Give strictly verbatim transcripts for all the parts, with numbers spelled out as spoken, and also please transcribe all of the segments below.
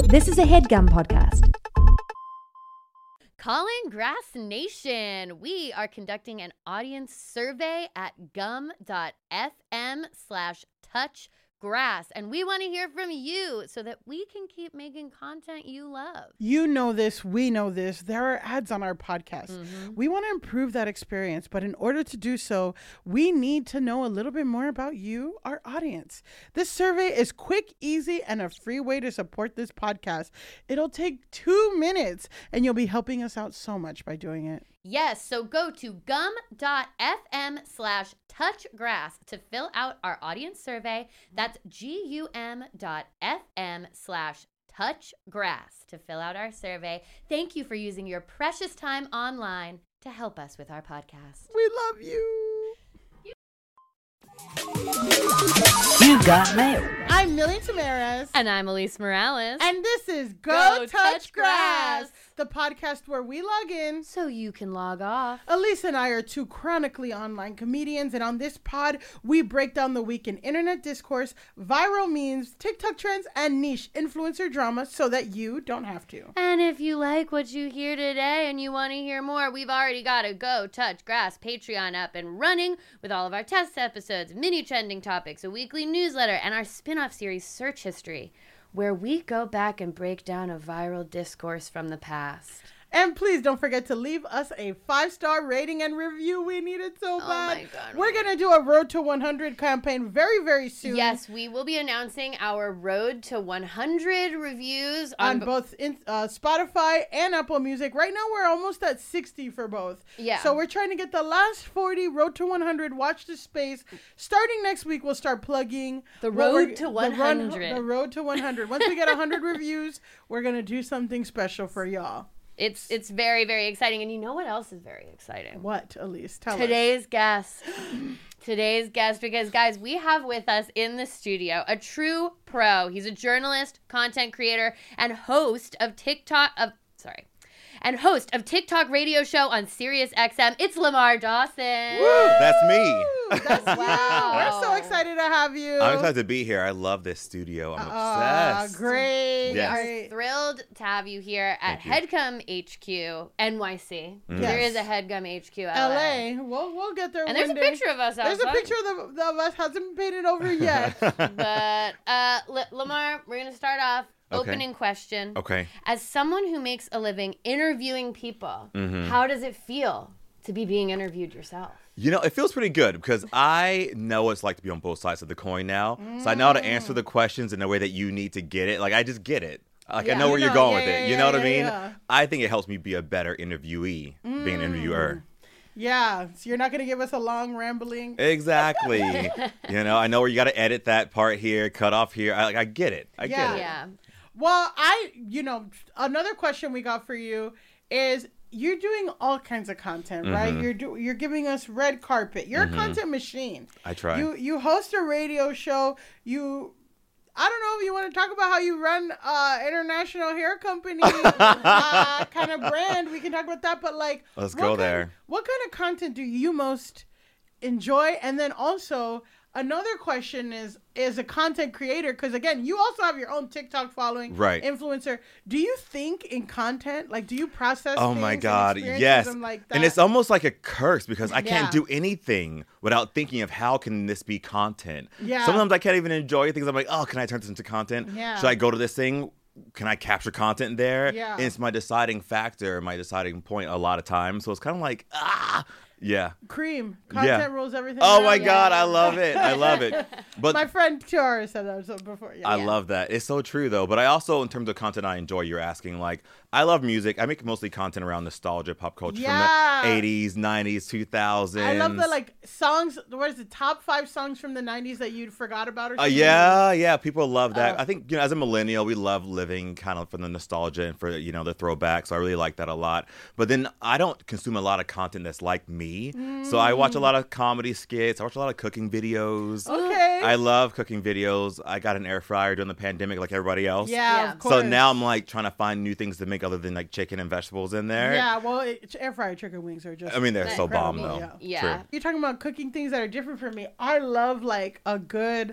This is a HeadGum podcast. Calling Grass Nation. We are conducting an audience survey at gum dot f m slash touch grass. And we want to hear from you so that we can keep making content you love. You know this. We know this. There are ads on our podcast. Mm-hmm. We want to improve that experience. But in order to do so, we need to know a little bit more about you, our audience. This survey is quick, easy, and a free way to support this podcast. It'll take two minutes, and you'll be helping us out so much by doing it. Yes, so go to gum dot f m slash touch grass to fill out our audience survey. That's gum dot f m slash touch grass to fill out our survey. Thank you for using your precious time online to help us with our podcast. We love you. You got mail. I'm Millie Tamaris. And I'm Elise Morales. And this is Go, Go Touch, Touch Grass, Grass, the podcast where we log in. so you can log off. Elise and I are two chronically online comedians, and on this pod, we break down the week in internet discourse, viral memes, TikTok trends, and niche influencer drama so that you don't have to. And if you like what you hear today and you want to hear more, we've already got a Go Touch Grass Patreon up and running with all of our test episodes, mini trending topics, a weekly newsletter, and our spin-off series Search History, where we go back and break down a viral discourse from the past. And please don't forget to leave us a five-star rating and review. We need it so Oh bad. my God. We're going to do a Road to one hundred campaign very, very soon. Yes, we will be announcing our Road to one hundred reviews On on, both in, uh, Spotify and Apple Music. Right now, we're almost at sixty for both. Yeah. So we're trying to get the last forty Road to one hundred. Watch this space. Starting next week, we'll start plugging The what Road we're- to the one run- hundred. The Road to one hundred. Once we get one hundred reviews, we're going to do something special for y'all. It's it's very, very exciting. And you know what else is very exciting? What, Elise? Tell us. Today's guest. Today's guest, because guys, we have with us in the studio a true pro. He's a journalist, content creator, and host of TikTok of sorry. And host of TikTok radio show on Sirius X M. It's Lamar Dawson. Woo, that's me. That's Wow. you. We're so excited to have you. I'm excited to be here. I love this studio. I'm Ah, obsessed. great. Yes. Great. Thrilled to have you here at Thank you. HeadGum H Q, N Y C. Mm. There Yes. is a HeadGum H Q L A. L A. We'll, we'll get there And there's a one day. picture of us outside. There's a picture of, the, of us. Hasn't been painted over yet. But uh, L- Lamar, we're going to start off. Okay. Opening question. Okay. As someone who makes a living interviewing people, Mhm. how does it feel to be being interviewed yourself? You know, it feels pretty good because I know what it's like to be on both sides of the coin now. So I know how to answer the questions in the way that you need to get it. Like, I just get it. Like, Yeah. I know You where you're know, going yeah, with yeah, it. You know what yeah, I mean? yeah. I think it helps me be a better interviewee, being an interviewer. Yeah. So you're not going to give us a long rambling. Exactly. You know, I know where you got to edit that part here, cut off here. I, like, I get it. I Yeah. get it. Yeah. Well, I, you know, another question we got for you is you're doing all kinds of content, right? Mhm. You're do, you're giving us red carpet. You're Mhm. a content machine. I try. You you host a radio show. You, I don't know if you want to talk about how you run uh international hair company uh, kind of brand. We can talk about that, but like, Let's what go kind- there. What kind of content do you most enjoy? And then also another question is is a content creator, because again, you also have your own TikTok following, Right. influencer. Do you think in content? Like, do you process Oh things my and God, experiences yes. them like that? And it's almost like a curse because I can't Yeah. do anything without thinking of how can this be content. Yeah. Sometimes I can't even enjoy things. I'm like, oh, can I turn this into content? Yeah. Should I go to this thing? Can I capture content there? Yeah. And it's my deciding factor, my deciding point a lot of times. So it's kind of like, ah, yeah. Cream. Content Yeah. rules everything. Oh out. my Yeah. God, I love it. I love it. But My friend Tiara said that so before. Yeah. I Yeah. love that. It's so true, though. But I also, in terms of content I enjoy, you're asking, like, I love music. I make mostly content around nostalgia, pop culture Yeah. from the eighties, nineties, two thousands. I love the like songs. What is the top five songs from the nineties that you forgot about or Uh, something? yeah, yeah, people love that. Oh. I think, you know, as a millennial, we love living kind of from the nostalgia and for, you know, the throwback. So I really like that a lot. But then I don't consume a lot of content that's like me. So I watch a lot of comedy skits. I watch a lot of cooking videos. Okay. I love cooking videos. I got an air fryer during the pandemic like everybody else. yeah, Yeah. of course. So now I'm like trying to find new things to make other than like chicken and vegetables in there. Yeah, well, it, air fryer chicken wings are just. I mean, they're That's so bomb incredible, though. Yeah. True. You're talking about cooking things that are different from me. I love like a good,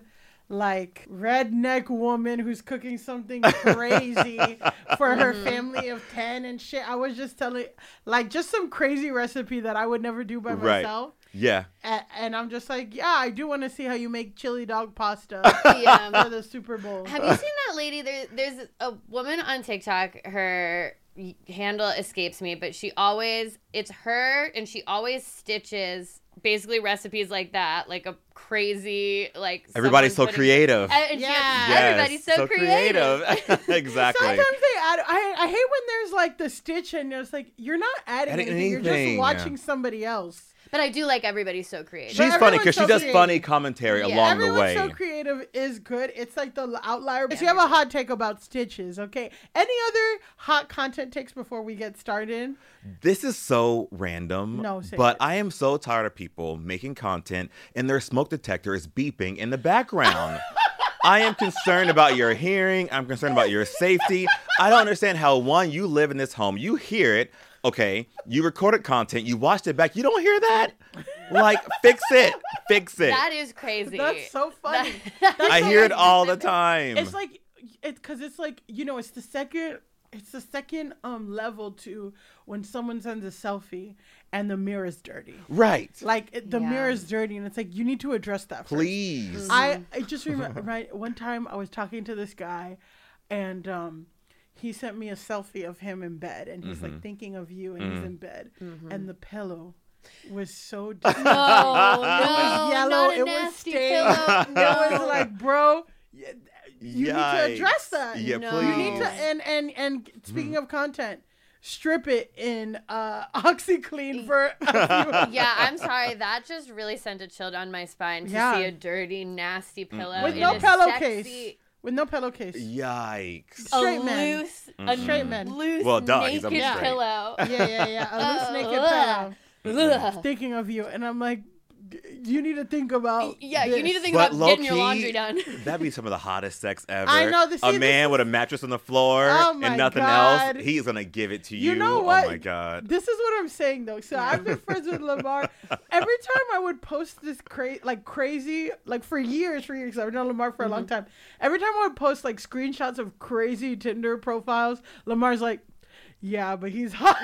like redneck woman who's cooking something crazy for her family of ten and shit. I was just telling, like, just some crazy recipe that I would never do by Right. myself. Yeah. A- and I'm just like, yeah, I do want to see how you make chili dog pasta Yeah. for the Super Bowl. Have you seen that lady? There, there's a woman on TikTok. Her handle escapes me, but she always, it's her, and she always stitches basically recipes like that, like a crazy, like Everybody's so someone putting- creative. And- and she- Yeah. Yes, everybody's so, creative. Exactly. Sometimes they add. I I hate when there's like the stitch and it's like you're not adding, Adding anything. You're just anything. watching somebody else. But I do like everybody's so creative. She's But funny because she everyone's does so funny creative. commentary Yeah. along Everyone's the way. so creative is good. It's like the outlier. Yeah. So you have a hot take about stitches, okay? Any other hot content takes before we get started? This is so random. No, say but it. I am so tired of people making content and their smoke detector is beeping in the background. I am concerned about your hearing. I'm concerned about your safety. I don't understand how, one, you live in this home, you hear it, okay, you recorded content, you watched it back, you don't hear that? Like, fix it. Fix it. That is crazy. That's so funny. That- That's I so hear it funny. all the time. It's like it's because it's like you know it's the second it's the second um level to when someone sends a selfie and the mirror is dirty. Right. Like it, the Yeah. mirror is dirty and it's like you need to address that first. Please. I, I just remember right one time I was talking to this guy and um he sent me a selfie of him in bed and he's Mm-hmm. like thinking of you and he's in bed Mm-hmm. and the pillow was so No, disgusting. no, was yellow, not a it was nasty stained. pillow. It No. was like, bro, y- you need to Yikes. address that. Yeah, No. please. You need to and and and speaking of content, strip it in uh OxyClean for a few Yeah, I'm sorry. That just really sent a chill down my spine to Yeah. see a dirty, nasty pillow with in no a pillowcase. sexy, With no pillowcase. Yikes. a Straight man. loose, Mm-mm. a Straight man. loose, Well, duh, he's naked straight. pillow. Yeah, yeah, yeah. A loose Oh, naked ugh. pillow. Ugh. Thinking of you, and I'm like, "D- you need to think about. Yeah, you need to this." think But about getting your low-key, laundry done. That'd be some of the hottest sex ever. I know, this- a see, man this with a mattress on the floor Oh my and nothing God. else. He's gonna give it to you. You know what? Oh my god. This is what I'm saying though. So I've been friends with Lamar. Every time I would post this cra- like crazy, like for years, for years, 'cause I've known Lamar for a long time. Every time I would post like screenshots of crazy Tinder profiles, Lamar's like, yeah, but he's hot.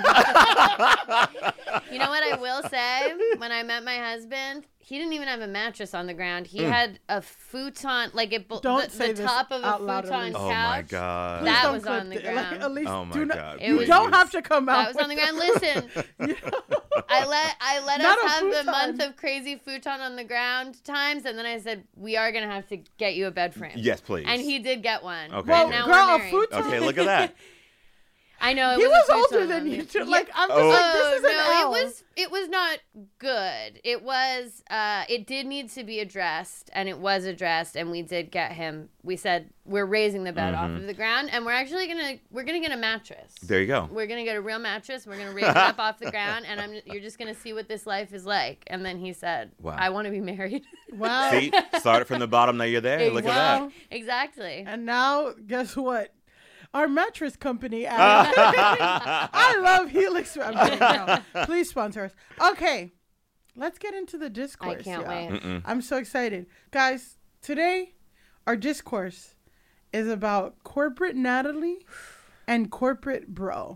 You know what I will say? When I met my husband, he didn't even have a mattress on the ground. He had a futon, like it, Don't the, say the this top of a out loud, futon Elise. Oh couch. my god. Please That don't was clip on the it. Like, ground. at least Oh my do not, God, you please. don't have to come out. That was on the with ground. Listen, that. I let I let Not us a have the futon. month of crazy futon on the ground times, and then I said we are gonna have to get you a bed frame. Yes, please. And he did get one. Okay, Well, And now girl, we're a married. futon. Okay, look at that. I know it He was, was a older futon than on you the- too. Yeah. Like I'm just Oh. like this is an no, L. it was it was not good. It was uh it did need to be addressed, and it was addressed, and we did get him. We said we're raising the bed off Mhm. of the ground, and we're actually gonna we're gonna get a mattress. There you go. We're gonna get a real mattress. We're gonna raise it up off the ground, and I'm you're just gonna see what this life is like. And then he said, Wow. "I want to be married." Wow. See, started from the bottom. Now you're there. Look at Wow. that. Exactly. And now, guess what? Our mattress company. added- I love Helix. I'm kidding, no. Please sponsor us. Okay, let's get into the discourse. I can't y'all. wait. Mm-mm. I'm so excited, guys. Today, our discourse is about corporate Natalie and corporate bro.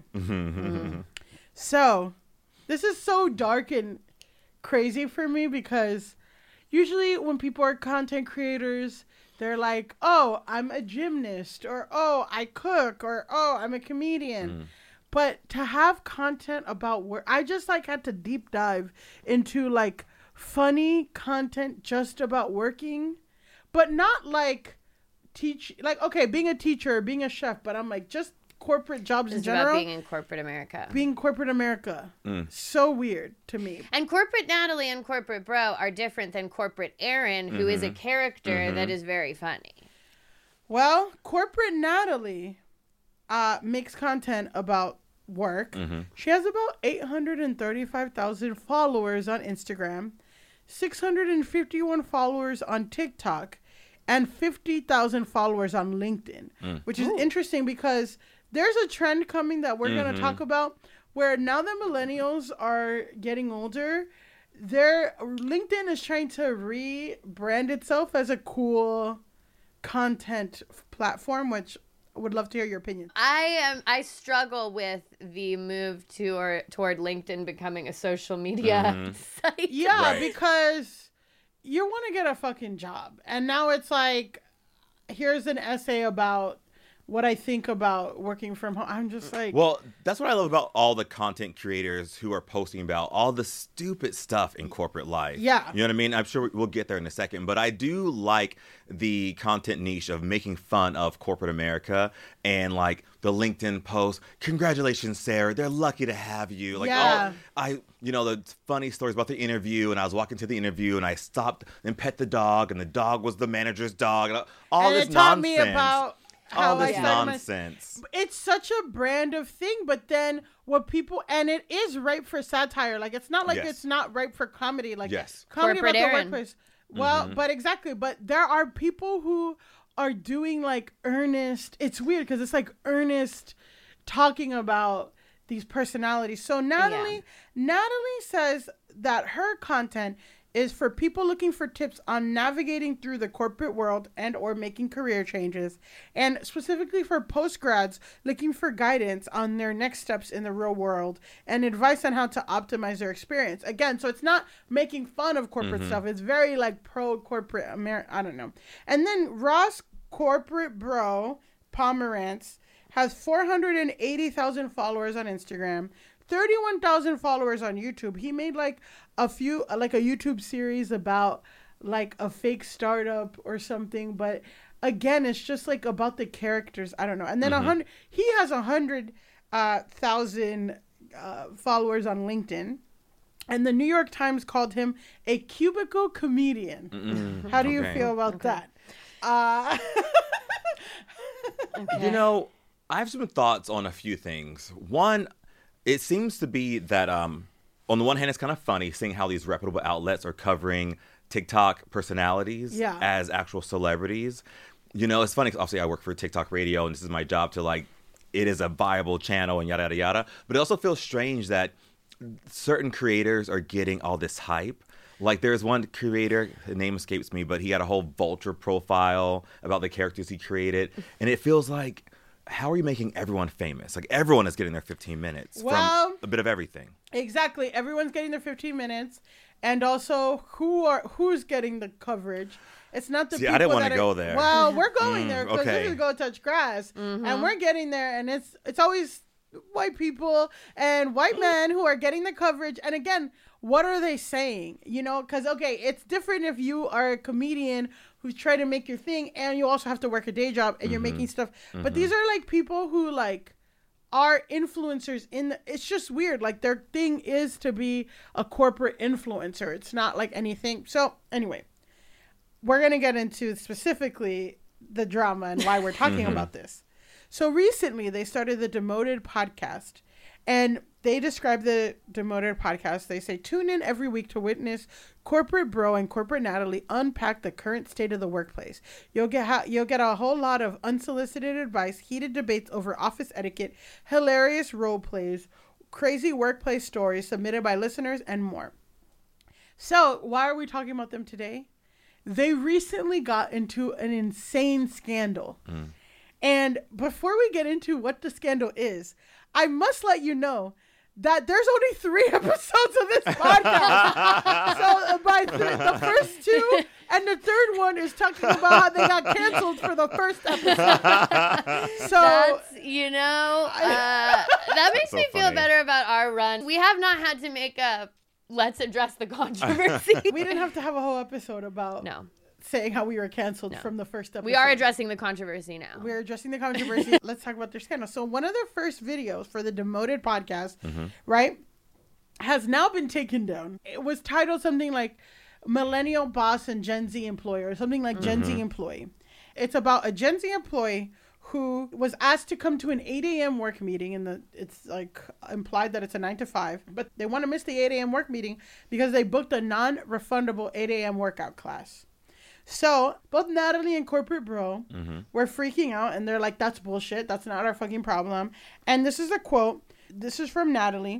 So, this is so dark and crazy for me because usually when people are content creators, they're like, oh, I'm a gymnast, or oh, I cook, or oh, I'm a comedian. But to have content about work, I just like had to deep dive into like funny content just about working, but not like teach, like, okay, being a teacher, being a chef, but I'm like just corporate jobs in It's general. about being in corporate America. being corporate America. So weird to me. And corporate Natalie and corporate bro are different than corporate Aaron, who is a character that is very funny. Well, corporate Natalie uh, makes content about work. She has about eight hundred thirty-five thousand followers on Instagram, six hundred fifty-one followers on TikTok, and fifty thousand followers on LinkedIn, which is interesting because there's a trend coming that we're going to talk about where now that millennials are getting older, their LinkedIn is trying to rebrand itself as a cool content platform, which I would love to hear your opinion. I am. I struggle with the move to or toward LinkedIn becoming a social media Mhm. site. Yeah, Right. because you want to get a fucking job. And now it's like, here's an essay about what I think about working from home. I'm just like, Well, that's what I love about all the content creators who are posting about all the stupid stuff in corporate life. Yeah. You know what I mean? I'm sure we'll get there in a second. But I do like the content niche of making fun of corporate America and like the LinkedIn post. Congratulations, Sarah. They're lucky to have you. Like, Yeah. oh, I, you know, the funny stories about the interview. And I was walking to the interview and I stopped and pet the dog. And the dog was the manager's dog. And all and this it taught nonsense. me about how all I this started my- nonsense. It's such a brand of thing, but then what people, and it is ripe for satire. Like, it's not like Yes. it's not ripe for comedy. Like, Yes. comedy Corporate about the Aaron. workplace. Well, Mhm. but exactly. But there are people who are doing like earnest. It's weird because it's like earnest talking about these personalities. So Natalie, Natalie says that her content is for people looking for tips on navigating through the corporate world and or making career changes, and specifically for postgrads looking for guidance on their next steps in the real world and advice on how to optimize their experience. Again, so it's not making fun of corporate stuff. It's very like pro corporate Amer- I don't know. And then Ross Corporate Bro Pomerantz has four hundred eighty thousand followers on Instagram, thirty-one thousand followers on YouTube. He made like a few, like a YouTube series about like a fake startup or something. But again, it's just like about the characters. I don't know. And then a hundred, he has a hundred uh, thousand uh, followers on LinkedIn. And the New York Times called him a cubicle comedian. Mm-mm. How do you Okay. feel about that? Uh, You know, I have some thoughts on a few things. One, it seems to be that um, on the one hand, it's kind of funny seeing how these reputable outlets are covering TikTok personalities Yeah. as actual celebrities. You know, it's funny 'cause obviously I work for TikTok Radio and this is my job to like, it is a viable channel and yada, yada, yada. But it also feels strange that certain creators are getting all this hype. Like there's one creator, his name escapes me, but he had a whole Vulture profile about the characters he created. And it feels like, how are you making everyone famous? Like everyone is getting their fifteen minutes Well- from a bit of everything. Exactly. Everyone's getting their fifteen minutes. And also, who are who's getting the coverage? It's not the See, I people didn't wanna that are- go there. Well, we're going Mm, there because okay. this is Go Touch Grass. And we're getting there. And it's it's always white people and white men who are getting the coverage. And again, what are they saying? You know, because, okay, it's different if you are a comedian who's trying to make your thing and you also have to work a day job and you're making stuff. But these are like people who like are influencers in the, it's just weird. Like their thing is to be a corporate influencer. It's not like anything. So anyway, we're going to get into specifically the drama and why we're talking about this. So recently they started the Demoted podcast, and they describe the Demoted podcast. They say, tune in every week to witness Corporate Bro and Corporate Natalie unpack the current state of the workplace. You'll get ha- you'll get a whole lot of unsolicited advice, heated debates over office etiquette, hilarious role plays, crazy workplace stories submitted by listeners, and more. So why are we talking about them today? They recently got into an insane scandal. Mm. And before we get into what the scandal is, I must let you know that there's only three episodes of this podcast. So uh, by th- the first two and the third one is talking about how they got canceled for the first episode. So That's, you know, uh, that makes So me feel funny. better about our run. We have not had to make a let's address the controversy. we didn't have to have a whole episode about No, saying how we were canceled No. from the first episode. we are addressing the controversy now. We're addressing the controversy. Let's talk about their scandal. So one of their first videos for the Demoted podcast, right, has now been taken down. It was titled something like Millennial Boss and Gen Z Employee or something like Gen Z Employee. It's about a Gen Z employee who was asked to come to an eight a.m. work meeting, and the it's like implied that it's a nine to five, but they want to miss the eight a.m. work meeting because they booked a non-refundable eight a.m. workout class. So both Natalie and Corporate Bro were freaking out, and they're like, that's bullshit. That's not our fucking problem. And this is a quote. This is from Natalie.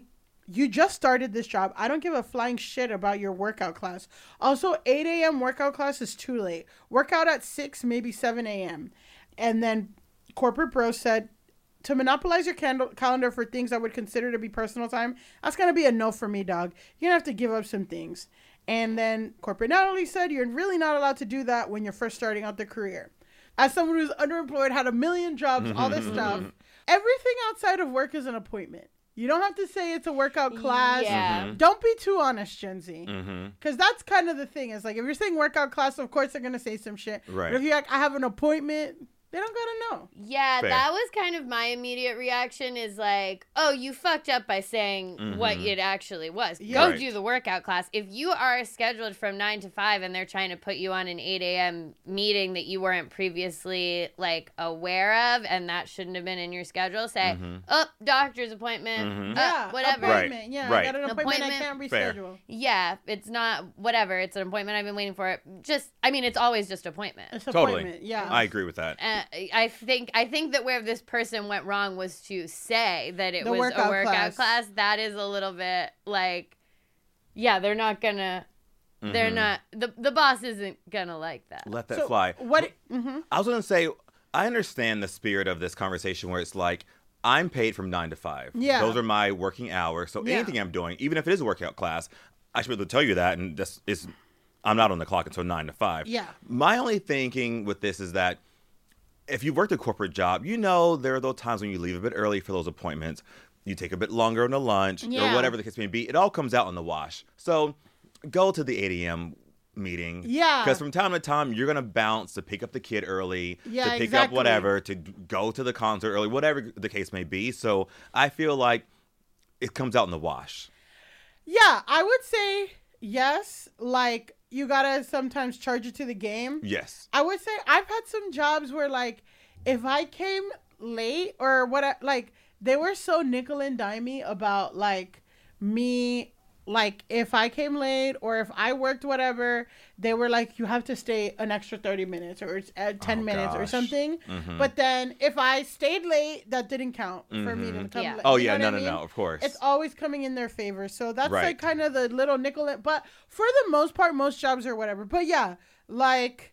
you just started this job. I don't give a flying shit about your workout class. Also, eight a.m. workout class is too late. Workout at six, maybe seven a.m. And then Corporate Bro said, to monopolize your candle- calendar for things I would consider to be personal time, that's going to be a no for me, dog. You're going to have to give up some things. And then Corporate Natalie said, you're really not allowed to do that when you're first starting out the career. As someone who's underemployed, had a million jobs, all this stuff, everything outside of work is an appointment. You don't have to say it's a workout class. Yeah. Mm-hmm. Don't be too honest, Gen Z. Because Mm-hmm. that's kind of the thing. It's like, if you're saying workout class, of course they're going to say some shit. Right. But if you're like, I have an appointment, they don't got to know. Yeah, Fair. that was kind of my immediate reaction is like, oh, you fucked up by saying Mm-hmm. what it actually was. Yeah. Go Right. do the workout class. If you are scheduled from nine to five and they're trying to put you on an eight a.m. meeting that you weren't previously like aware of and that shouldn't have been in your schedule, say, Mm-hmm. oh, doctor's appointment, Mhm. uh, Yeah. whatever. Right. Appointment. Yeah. Right. I got an An appointment, I appointment. can't Fair. reschedule. Yeah, it's not whatever. It's an appointment. I've been waiting for it. Just, I mean, it's always just appointment. It's Totally. appointment. Yeah. I agree with that. Uh, I think I think that where this person went wrong was to say that it The was workout a workout class. class. That is a little bit like, yeah, they're not gonna, they're Mhm. not the the boss isn't gonna like that. Let that So fly. What? Mm-hmm. I was going to say, I understand the spirit of this conversation where it's like, I'm paid from nine to five. Yeah. Those are my working hours. So Yeah. anything I'm doing, even if it is a workout class, I should be able to tell you that. And this is, I'm not on the clock until nine to five. Yeah. My only thinking with this is that if you've worked a corporate job, you know there are those times when you leave a bit early for those appointments. You take a bit longer on the lunch Yeah. or whatever the case may be. It all comes out in the wash. So go to the eight a.m. meeting. Yeah. Because from time to time, you're going to bounce to pick up the kid early, Yeah, to pick exactly. up whatever, to go to the concert early, whatever the case may be. So I feel like it comes out in the wash. Yeah, I would say yes. Like, you gotta sometimes charge it to the game. Yes. I would say I've had some jobs where, like, if I came late or what, I- like, they were so nickel and dimey about, like, me, like, if I came late or if I worked whatever, they were like, you have to stay an extra thirty minutes or uh, ten Oh, minutes or gosh. something. Mhm. But then if I stayed late, that didn't count for me to Mhm. come Yeah. late. Oh, You yeah. know No, what no, I mean? no. Of course. It's always coming in their favor. So that's Right. like kind of the little nickel. But for the most part, most jobs or whatever. But yeah, like,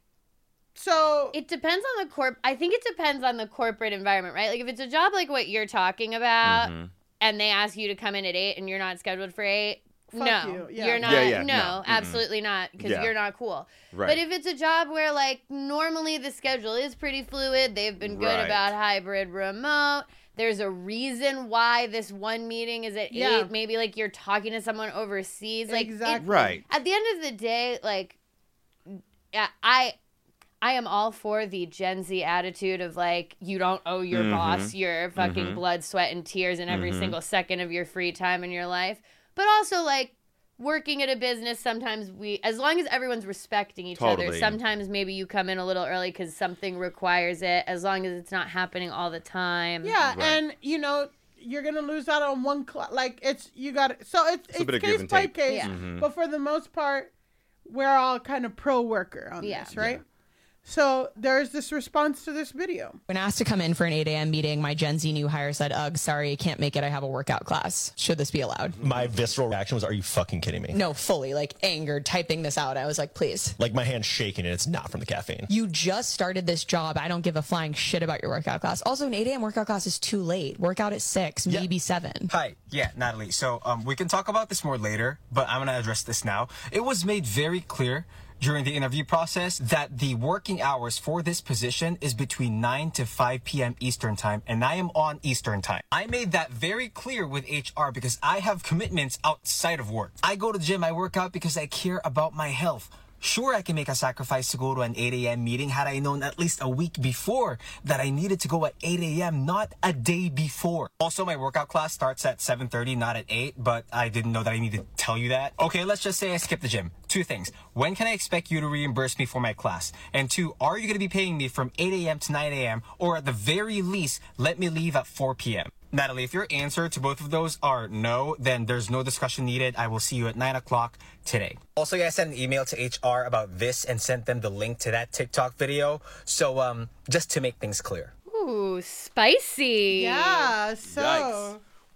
so It depends on the corp. I think it depends on the corporate environment, right? Like if it's a job like what you're talking about, Mhm. and they ask you to come in at eight and you're not scheduled for eight. Fuck no, you, yeah. you're not. Yeah, yeah, no, no, mm-mm. absolutely not, because Yeah. you're not cool. Right. But if it's a job where, like, normally the schedule is pretty fluid, they've been good Right. about hybrid remote. There's a reason why this one meeting is at Yeah. eight. Maybe, like, you're talking to someone overseas. Like, it- Exactly. Right. at the end of the day, like, yeah, I. I am all for the Gen Z attitude of like, you don't owe your Mhm. boss your fucking Mhm. blood, sweat, and tears in every Mhm. single second of your free time in your life. But also, like, working at a business, sometimes we, as long as everyone's respecting each other, Totally. sometimes maybe you come in a little early because something requires it, as long as it's not happening all the time. yeah, Right. and you know you're gonna lose out on one cl- like it's you got to so it's It's a it's bit of give case and by take. case. Yeah. Mhm. But for the most part, we're all kind of pro worker on Yeah. this, right? So there's this response to this video. When asked to come in for an eight a.m. meeting, my Gen Z new hire said, ugh, sorry, I can't make it. I have a workout class. Should this be allowed? My visceral reaction was, are you fucking kidding me? No, fully, like angered, typing this out. I was like, please. Like my hand's shaking and it's not from the caffeine. You just started this job. I don't give a flying shit about your workout class. Also, an eight a.m. workout class is too late. Workout at six, Yeah. maybe seven. Hi, yeah, Natalie. So um, we can talk about this more later, but I'm going to address this now. It was made very clear during the interview process that the working hours for this position is between nine to five p.m. Eastern time, and I am on Eastern time. I made that very clear with H R because I have commitments outside of work. I go to the gym, I work out because I care about my health. Sure, I can make a sacrifice to go to an eight a.m. meeting had I known at least a week before that I needed to go at eight a.m., not a day before. Also, my workout class starts at seven thirty, not at eight, but I didn't know that I needed to tell you that. Okay, let's just say I skipped the gym. Two things. When can I expect you to reimburse me for my class? And two, are you going to be paying me from eight a.m. to nine a.m., or at the very least, let me leave at four p.m.? Natalie, if your answer to both of those are no, then there's no discussion needed. I will see you at nine o'clock today. Also, yeah, I sent an email to H R about this and sent them the link to that TikTok video. So, um, just to make things clear. Ooh, spicy. Yeah, so Yikes.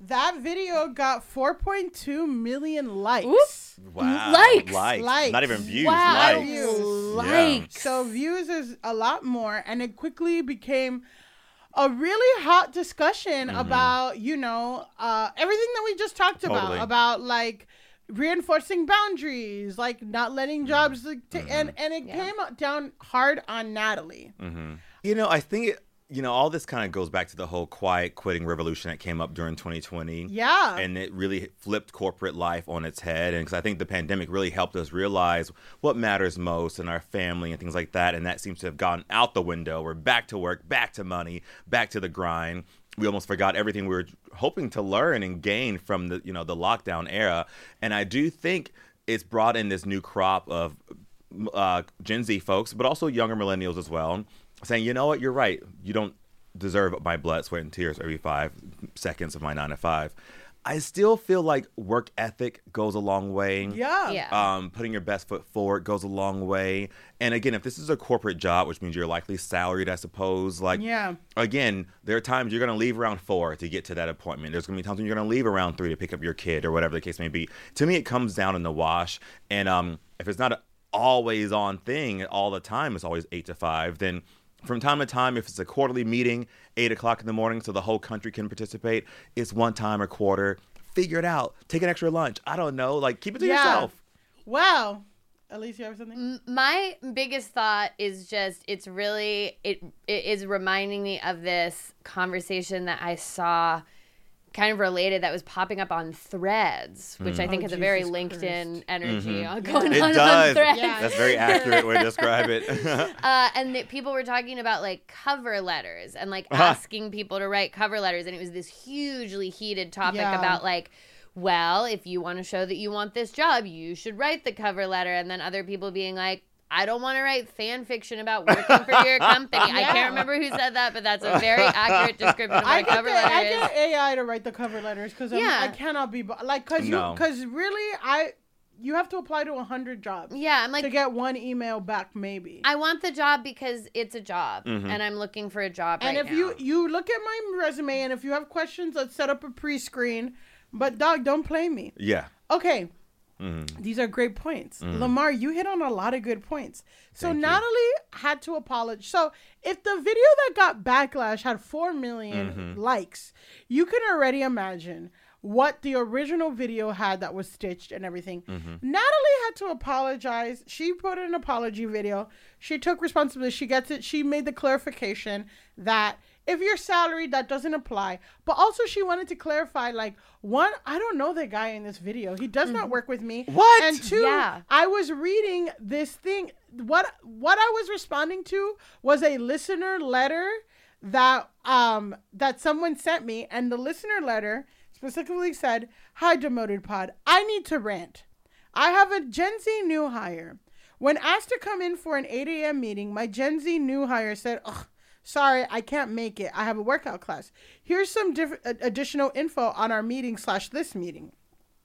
That video got four point two million likes. Ooh. Wow. Likes. likes. Likes. Not even views. Wow. Likes. Views. Likes. So views is a lot more, and it quickly became a really hot discussion Mm-hmm. about, you know, uh, everything that we just talked Totally. about, about like reinforcing boundaries, like not letting jobs, like, Mm-hmm. t- and and it Yeah. came down hard on Natalie. Mm-hmm. You know, I think it, you know, all this kind of goes back to the whole quiet quitting revolution that came up during twenty twenty. Yeah. And it really flipped corporate life on its head. And because I think the pandemic really helped us realize what matters most in our family and things like that. And that seems to have gone out the window. We're back to work, back to money, back to the grind. We almost forgot everything we were hoping to learn and gain from the, you know, the lockdown era. And I do think it's brought in this new crop of uh, Gen Z folks, but also younger millennials as well, saying, you know what, you're right. You don't deserve my blood, sweat, and tears every five seconds of my nine to five. I still feel like work ethic goes a long way. Yeah. Yeah. Um, putting your best foot forward goes a long way. And again, if this is a corporate job, which means you're likely salaried, I suppose, like, Yeah. again, there are times you're going to leave around four to get to that appointment. There's going to be times when you're going to leave around three to pick up your kid or whatever the case may be. To me, it comes down in the wash. And um, if it's not an always on thing all the time, it's always eight to five, then from time to time, if it's a quarterly meeting, eight o'clock in the morning so the whole country can participate, it's one time a quarter. Figure it out. Take an extra lunch. I don't know. Like, keep it to Yeah. yourself. Wow. Elise, you have something? My biggest thought is just it's really it it is reminding me of this conversation that I saw kind of related that was popping up on Threads, which I think Oh, has a very Jesus LinkedIn Christ. energy on going It on does. on Threads. Yeah. That's a very accurate way to describe it. Uh, and that people were talking about like cover letters and like asking people to write cover letters, and it was this hugely heated topic Yeah. about like, well, if you want to show that you want this job, you should write the cover letter, and then other people being like, I don't want to write fan fiction about working for your company. I Yeah. can't remember who said that, but that's a very accurate description of what I a get, cover the, letter I is. get A I to write the cover letters because Yeah. I cannot be bo- like because you No. because really I you have to apply to a hundred jobs Yeah, I'm to like, get one email back maybe. I want the job because it's a job, and I'm looking for a job and right if now. you you look at my resume and if you have questions, let's set up a pre-screen. But dog, don't play me. Yeah. Okay. Mm-hmm. These are great points. Lamar, you hit on a lot of good points. So Thank you. Natalie had to apologize. So if the video that got backlash had four million Mm-hmm. likes, you can already imagine what the original video had that was stitched and everything. Mm-hmm. Natalie had to apologize. She put an apology video. She took responsibility. She gets it. She made the clarification that if you're salaried, that doesn't apply. But also she wanted to clarify, like, one, I don't know the guy in this video. He does not work with me. What? And two, Yeah. I was reading this thing. What what I was responding to was a listener letter that um that someone sent me, and the listener letter specifically said, "Hi, Demoted Pod. I need to rant. I have a Gen Z new hire. When asked to come in for an eight a.m. meeting, my Gen Z new hire said, ugh, sorry, I can't make it. I have a workout class. Here's some diff- additional info on our meeting slash this meeting.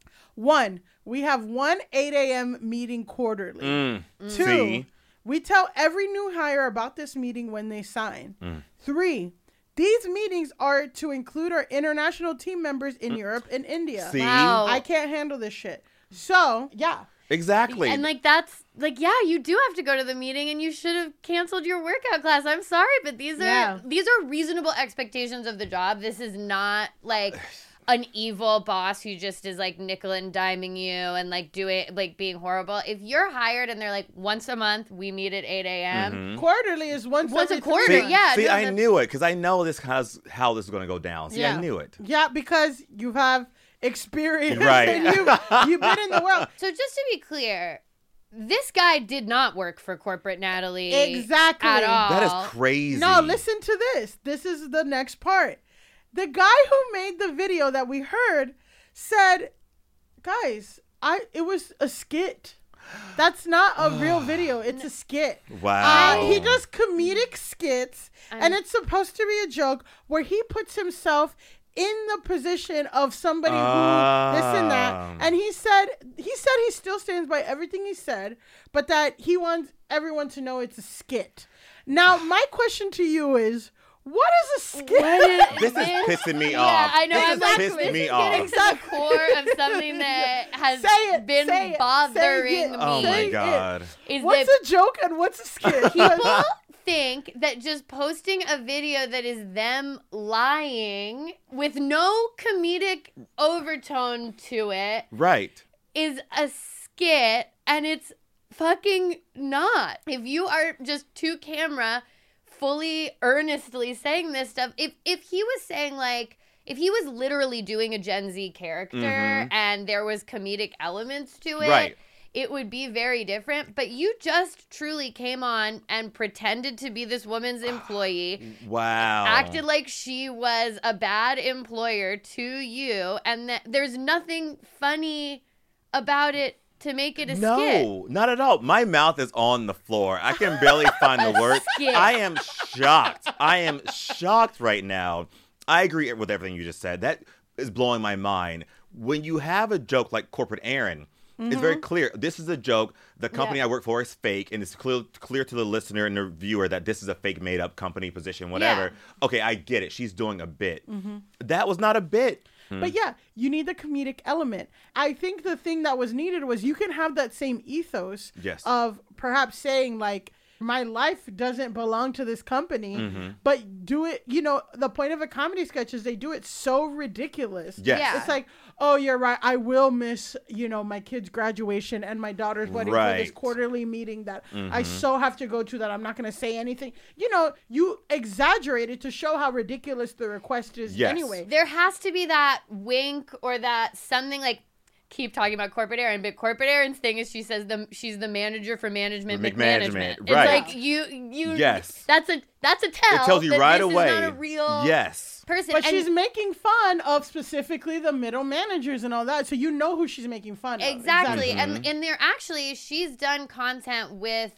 One, we have one eight a.m. meeting quarterly. Mm. Two, See? we tell every new hire about this meeting when they sign. Mm. Three, these meetings are to include our international team members in Europe and India. Mm. See? Wow. I can't handle this shit. So, yeah. Exactly. And like that's like yeah, you do have to go to the meeting, and you should have canceled your workout class. I'm sorry, but these are Yeah. these are reasonable expectations of the job. This is not like an evil boss who just is like nickel and diming you and like doing like being horrible. If you're hired and they're like once a month we meet at eight a.m. Mhm. Quarterly is once, Once a every quarter, three See, months. yeah. see no, I that's- knew it because I know this has how this is going to go down. See, Yeah. I knew it. Yeah, because you have experience Right. and you've, you've been in the world. So just to be clear, this guy did not work for corporate Natalie Exactly. at all. That is crazy. No, listen to this. This is the next part. The guy who made the video that we heard said, guys, I it was a skit. That's not a real video. It's a skit. Wow. Uh, he does comedic skits, and I'm- it's supposed to be a joke where he puts himself in the position of somebody who this and that. Ah. And he said he said he still stands by everything he said, but that he wants everyone to know it's a skit. Now, my question to you is, What is a skit? What is, This is pissing me yeah, off. I know. This I'm is like, pissing this me is off. getting to the core of something that has Say it, been say it, say bothering it. me. Oh Say my it. god. Is What's that a joke and what's a skit? people think that just posting a video that is them lying with no comedic overtone to it Right. is a skit, and it's fucking not. If you are just to camera fully earnestly saying this stuff, if if he was saying like if he was literally doing a Gen Z character Mhm. and there was comedic elements to it, Right. it would be very different. But you just truly came on and pretended to be this woman's employee, Wow. acted like she was a bad employer to you, and that there's nothing funny about it to make it a skit. No, not at all. My mouth is on the floor. I can barely find the words. skit. I am shocked. I am shocked right now. I agree with everything you just said. That is blowing my mind. When you have a joke like Corporate Aaron, it's very clear. This is a joke. The company Yeah. I work for is fake, and it's clear, clear to the listener and the viewer that this is a fake, made-up company position, whatever. Yeah. Okay, I get it. She's doing a bit. That was not a bit. But yeah, you need the comedic element. I think the thing that was needed was you can have that same ethos Yes. of perhaps saying like, my life doesn't belong to this company, Mm-hmm. but do it, you know, the point of a comedy sketch is they do it so ridiculous. Yes. Yeah. It's like, oh, you're right. I will miss, you know, my kid's graduation and my daughter's wedding for this Right. Mm-hmm. quarterly meeting that I so have to go to that I'm not going to say anything. You know, you exaggerate it to show how ridiculous the request is Yes. anyway. There has to be that wink or that something like, keep talking about Corporate Aaron, but Corporate Aaron's thing is she says the she's the manager for management For McManagement. McManagement, It's right. like you you Yes. that's a that's a tell. It tells you that right this away. Is not a real Yes. person. But And she's making fun of specifically the middle managers and all that. So you know who she's making fun of. Exactly. Mm-hmm. And and there actually she's done content with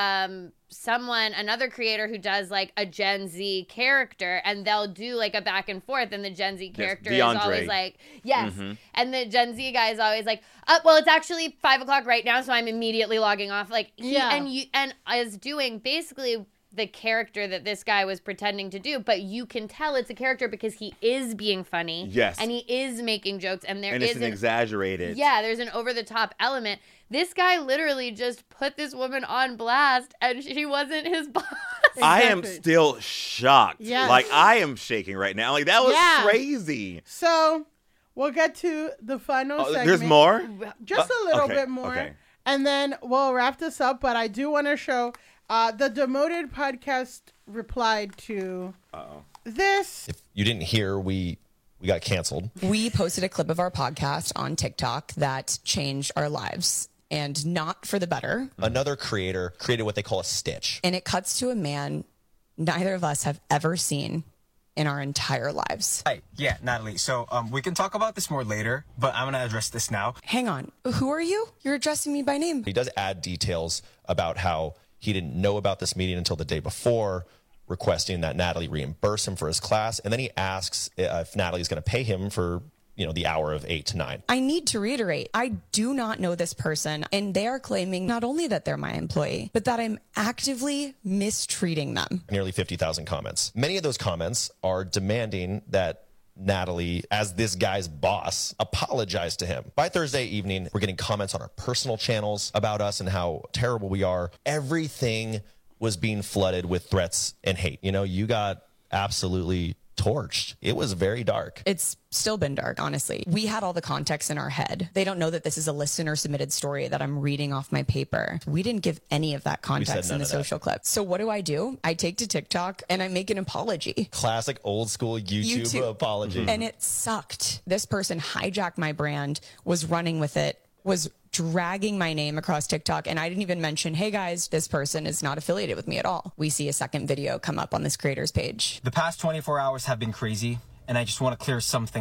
um someone, another creator who does like a Gen Z character, and they'll do like a back and forth, and the Gen Z character is DeAndre. always like, yes. Mm-hmm. And the Gen Z guy is always like, uh, well, it's actually five o'clock right now, so I'm immediately logging off. Like he Yeah. and you and is doing basically the character that this guy was pretending to do, but you can tell it's a character because he is being funny. Yes. And he is making jokes, and there And is it's an an exaggerated. yeah, there's an over the top element. This guy literally just put this woman on blast, and she wasn't his boss. I am Exactly. still shocked. Yes. Like, I am shaking right now. Like, that was Yeah. crazy. So we'll get to the final Oh, segment. there's more? Just Uh, a little okay, bit more. okay. And then we'll wrap this up. But I do want to show uh, the Demoted podcast replied to Uh-oh. this. If you didn't hear, we we got canceled. We posted a clip of our podcast on TikTok that changed our lives, and not for the better. Another creator created what they call a stitch. And it cuts to a man neither of us have ever seen in our entire lives. Right, yeah, Natalie. So um, we can talk about this more later, but I'm gonna address this now. Hang on. Who are you? You're addressing me by name. He does add details about how he didn't know about this meeting until the day before, requesting that Natalie reimburse him for his class, and then he asks if Natalie's going to pay him for, you know, the hour of eight to nine. I need to reiterate, I do not know this person, and they are claiming not only that they're my employee, but that I'm actively mistreating them. Nearly fifty thousand comments. Many of those comments are demanding that Natalie, as this guy's boss, apologize to him. By Thursday evening, we're getting comments on our personal channels about us and how terrible we are. Everything was being flooded with threats and hate. You know, you got absolutely torched. It was very dark. It's still been dark, honestly. We had all the context in our head. They don't know that this is a listener submitted story that I'm reading off my paper. We didn't give any of that context none in the of that. social clip. So what do I do? I take to TikTok and I make an apology. Classic old school YouTube, YouTube. apology. And it sucked. This person hijacked my brand, was running with it, was dragging my name across TikTok. And I didn't even mention, hey guys, this person is not affiliated with me at all. We see a second video come up on this creator's page. The past twenty-four hours have been crazy, and I just want to clear some things up.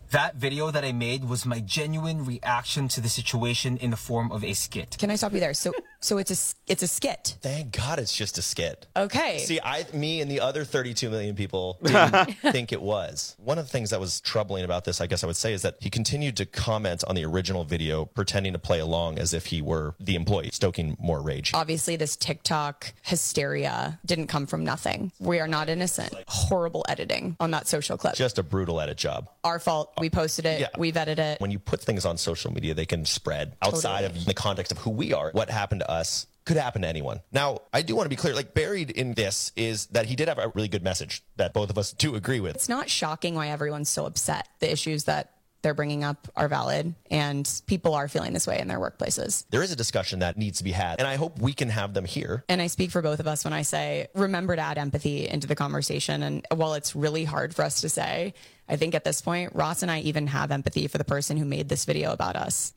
That video that I made was my genuine reaction to the situation in the form of a skit. Can I stop you there? So, so it's a it's a skit. Thank God it's just a skit. Okay. See, I, me and the other thirty-two million people didn't think it was. One of the things that was troubling about this, I guess I would say, is that he continued to comment on the original video, pretending to play along as if he were the employee, stoking more rage. Obviously, this TikTok hysteria didn't come from nothing. We are not innocent. Horrible editing on that social clip. Just a brutal edit job. Our fault. We posted it. Yeah. We vetted it. When you put things on social media, they can spread outside Totally. of the context of who we are. What happened to us could happen to anyone. Now, I do want to be clear, like buried in this is that he did have a really good message that both of us do agree with. It's not shocking why everyone's so upset. The issues that they're bringing up are valid, and people are feeling this way in their workplaces. There is a discussion that needs to be had, and I hope we can have them here. And I speak for both of us when I say, remember to add empathy into the conversation. And while it's really hard for us to say, I think at this point, Ross and I even have empathy for the person who made this video about us.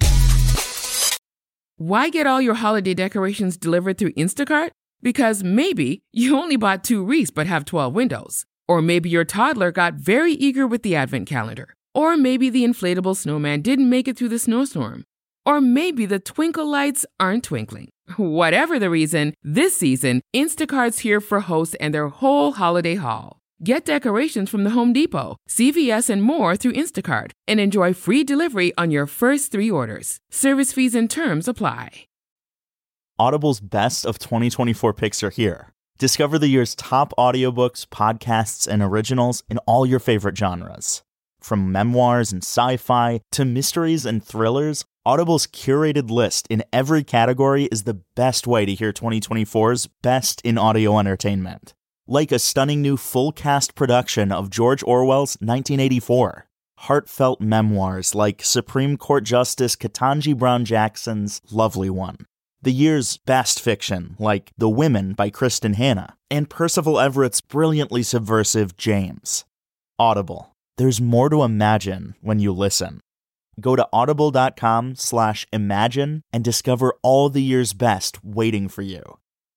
Why get all your holiday decorations delivered through Instacart? Because maybe you only bought two wreaths but have twelve windows. Or maybe your toddler got very eager with the advent calendar. Or maybe the inflatable snowman didn't make it through the snowstorm. Or maybe the twinkle lights aren't twinkling. Whatever the reason, this season, Instacart's here for hosts and their whole holiday haul. Get decorations from the Home Depot, C V S, and more through Instacart, and enjoy free delivery on your first three orders. Service fees and terms apply. Audible's best of twenty twenty-four picks are here. Discover the year's top audiobooks, podcasts, and originals in all your favorite genres. From memoirs and sci-fi to mysteries and thrillers, Audible's curated list in every category is the best way to hear twenty twenty-four's best in audio entertainment. Like a stunning new full-cast production of George Orwell's nineteen eighty-four. Heartfelt memoirs like Supreme Court Justice Ketanji Brown Jackson's Lovely One. The year's best fiction like The Women by Kristen Hanna. And Percival Everett's brilliantly subversive James. Audible. There's more to imagine when you listen. Go to audible.com slash imagine and discover all the year's best waiting for you.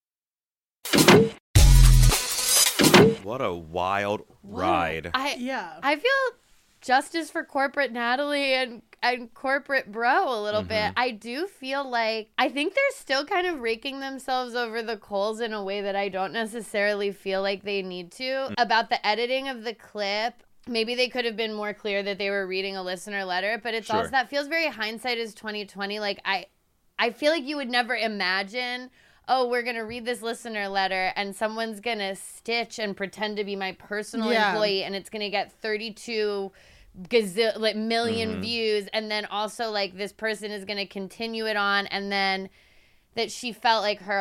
What a wild ride. I Yeah. I feel justice for corporate Natalie and and corporate bro a little Mm-hmm. bit. I do feel like I think they're still kind of raking themselves over the coals in a way that I don't necessarily feel like they need to. Mm. About the editing of the clip, maybe they could have been more clear that they were reading a listener letter, but it's Sure. also that feels very hindsight is twenty twenty. Like I I feel like you would never imagine, oh, we're going to read this listener letter and someone's going to stitch and pretend to be my personal Yeah. employee and it's going to get thirty-two gazil- like million Mm-hmm. views. And then also like this person is going to continue it on. And then that she felt like her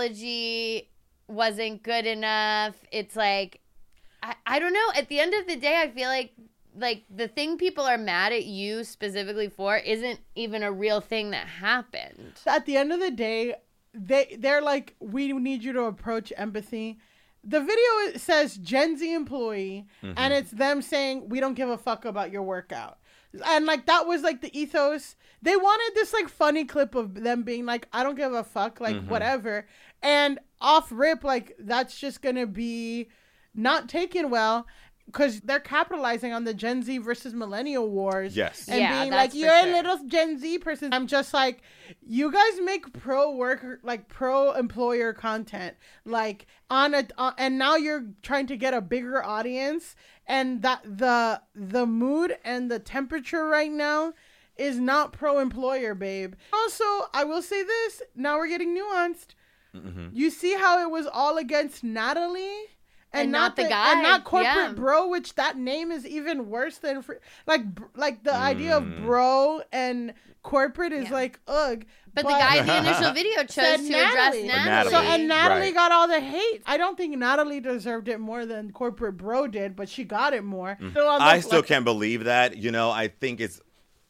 apology wasn't good enough. It's like, I, I don't know. At the end of the day, I feel like like the thing people are mad at you specifically for isn't even a real thing that happened. At the end of the day, they they're like, we need you to approach empathy. The video says Gen Z employee, and it's them saying we don't give a fuck about your workout, and like that was like the ethos. They wanted this like funny clip of them being like, I don't give a fuck, like whatever, and off rip, like that's just gonna be not taken well. Because they're capitalizing on the Gen Z versus millennial wars. Yes. And Yeah, being that's like, for you're a sure. little Gen Z person. I'm just like, you guys make pro worker, like pro employer content. Like on a, uh, and now you're trying to get a bigger audience. And that the the mood and the temperature right now is not pro employer, babe. Also, I will say this. Now we're getting nuanced. Mm-hmm. You see how it was all against Natalie? And, And not, not the the, guy, and not corporate yeah. bro, which that name is even worse than fr- like br- like the idea of bro and corporate is Yeah. like ugh. But, the guy in the initial video said chose to address Natalie. Natalie. Natalie. So and Natalie Right. got all the hate. I don't think Natalie deserved it more than corporate bro did, but she got it more. Still on the I still flex- can't believe that. You know, I think it's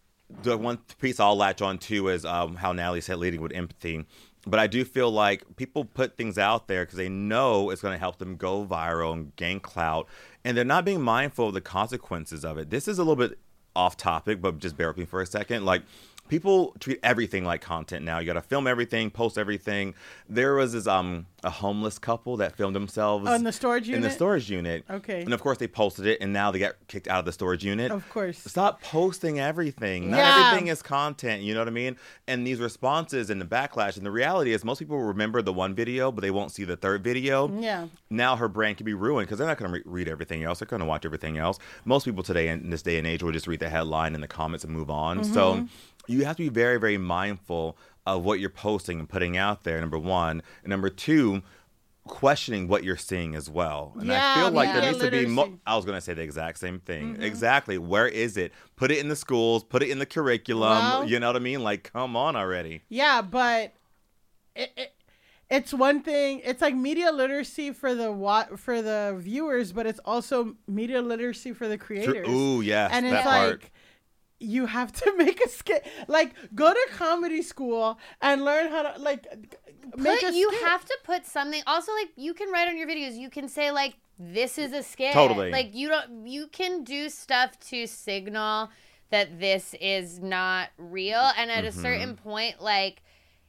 the one piece I'll latch on to is um, how Natalie said leading with empathy. But I do feel like people put things out there because they know it's going to help them go viral and gain clout. And they're not being mindful of the consequences of it. This is a little bit off topic, but just bear with me for a second. Like, people treat everything like content now. You got to film everything, post everything. There was this um a homeless couple that filmed themselves Oh, in the storage in the unit? storage unit. Okay. And of course they posted it, and now they got kicked out of the storage unit. Of course. Stop posting everything. Not Yeah. everything is content. You know what I mean? And these responses and the backlash. And the reality is, most people remember the one video, but they won't see the third video. Yeah. Now her brand can be ruined because they're not going to re- read everything else. They're going to watch everything else. Most people today in this day and age will just read the headline and the comments and move on. Mm-hmm. So you have to be very, very mindful of what you're posting and putting out there, number one. And number two, questioning what you're seeing as well. And Yeah, I feel like media there needs to be more. literacy. I was going to say the exact same thing. Mm-hmm. Exactly. Where is it? Put it in the schools, put it in the curriculum. Well- you know what I mean? Like, come on already. Yeah, but it, it it's one thing. It's like media literacy for the wa- for the viewers, but it's also media literacy for the creators. Ooh, yes. and it's that like part. you have to make a skit. Like, go to comedy school and learn how to like make Put, a you skit. have to put something. Also, like, you can write on your videos. You can say, like, this is a skit. Totally. Like, you don't. You can do stuff to signal that this is not real. And at a certain point, like,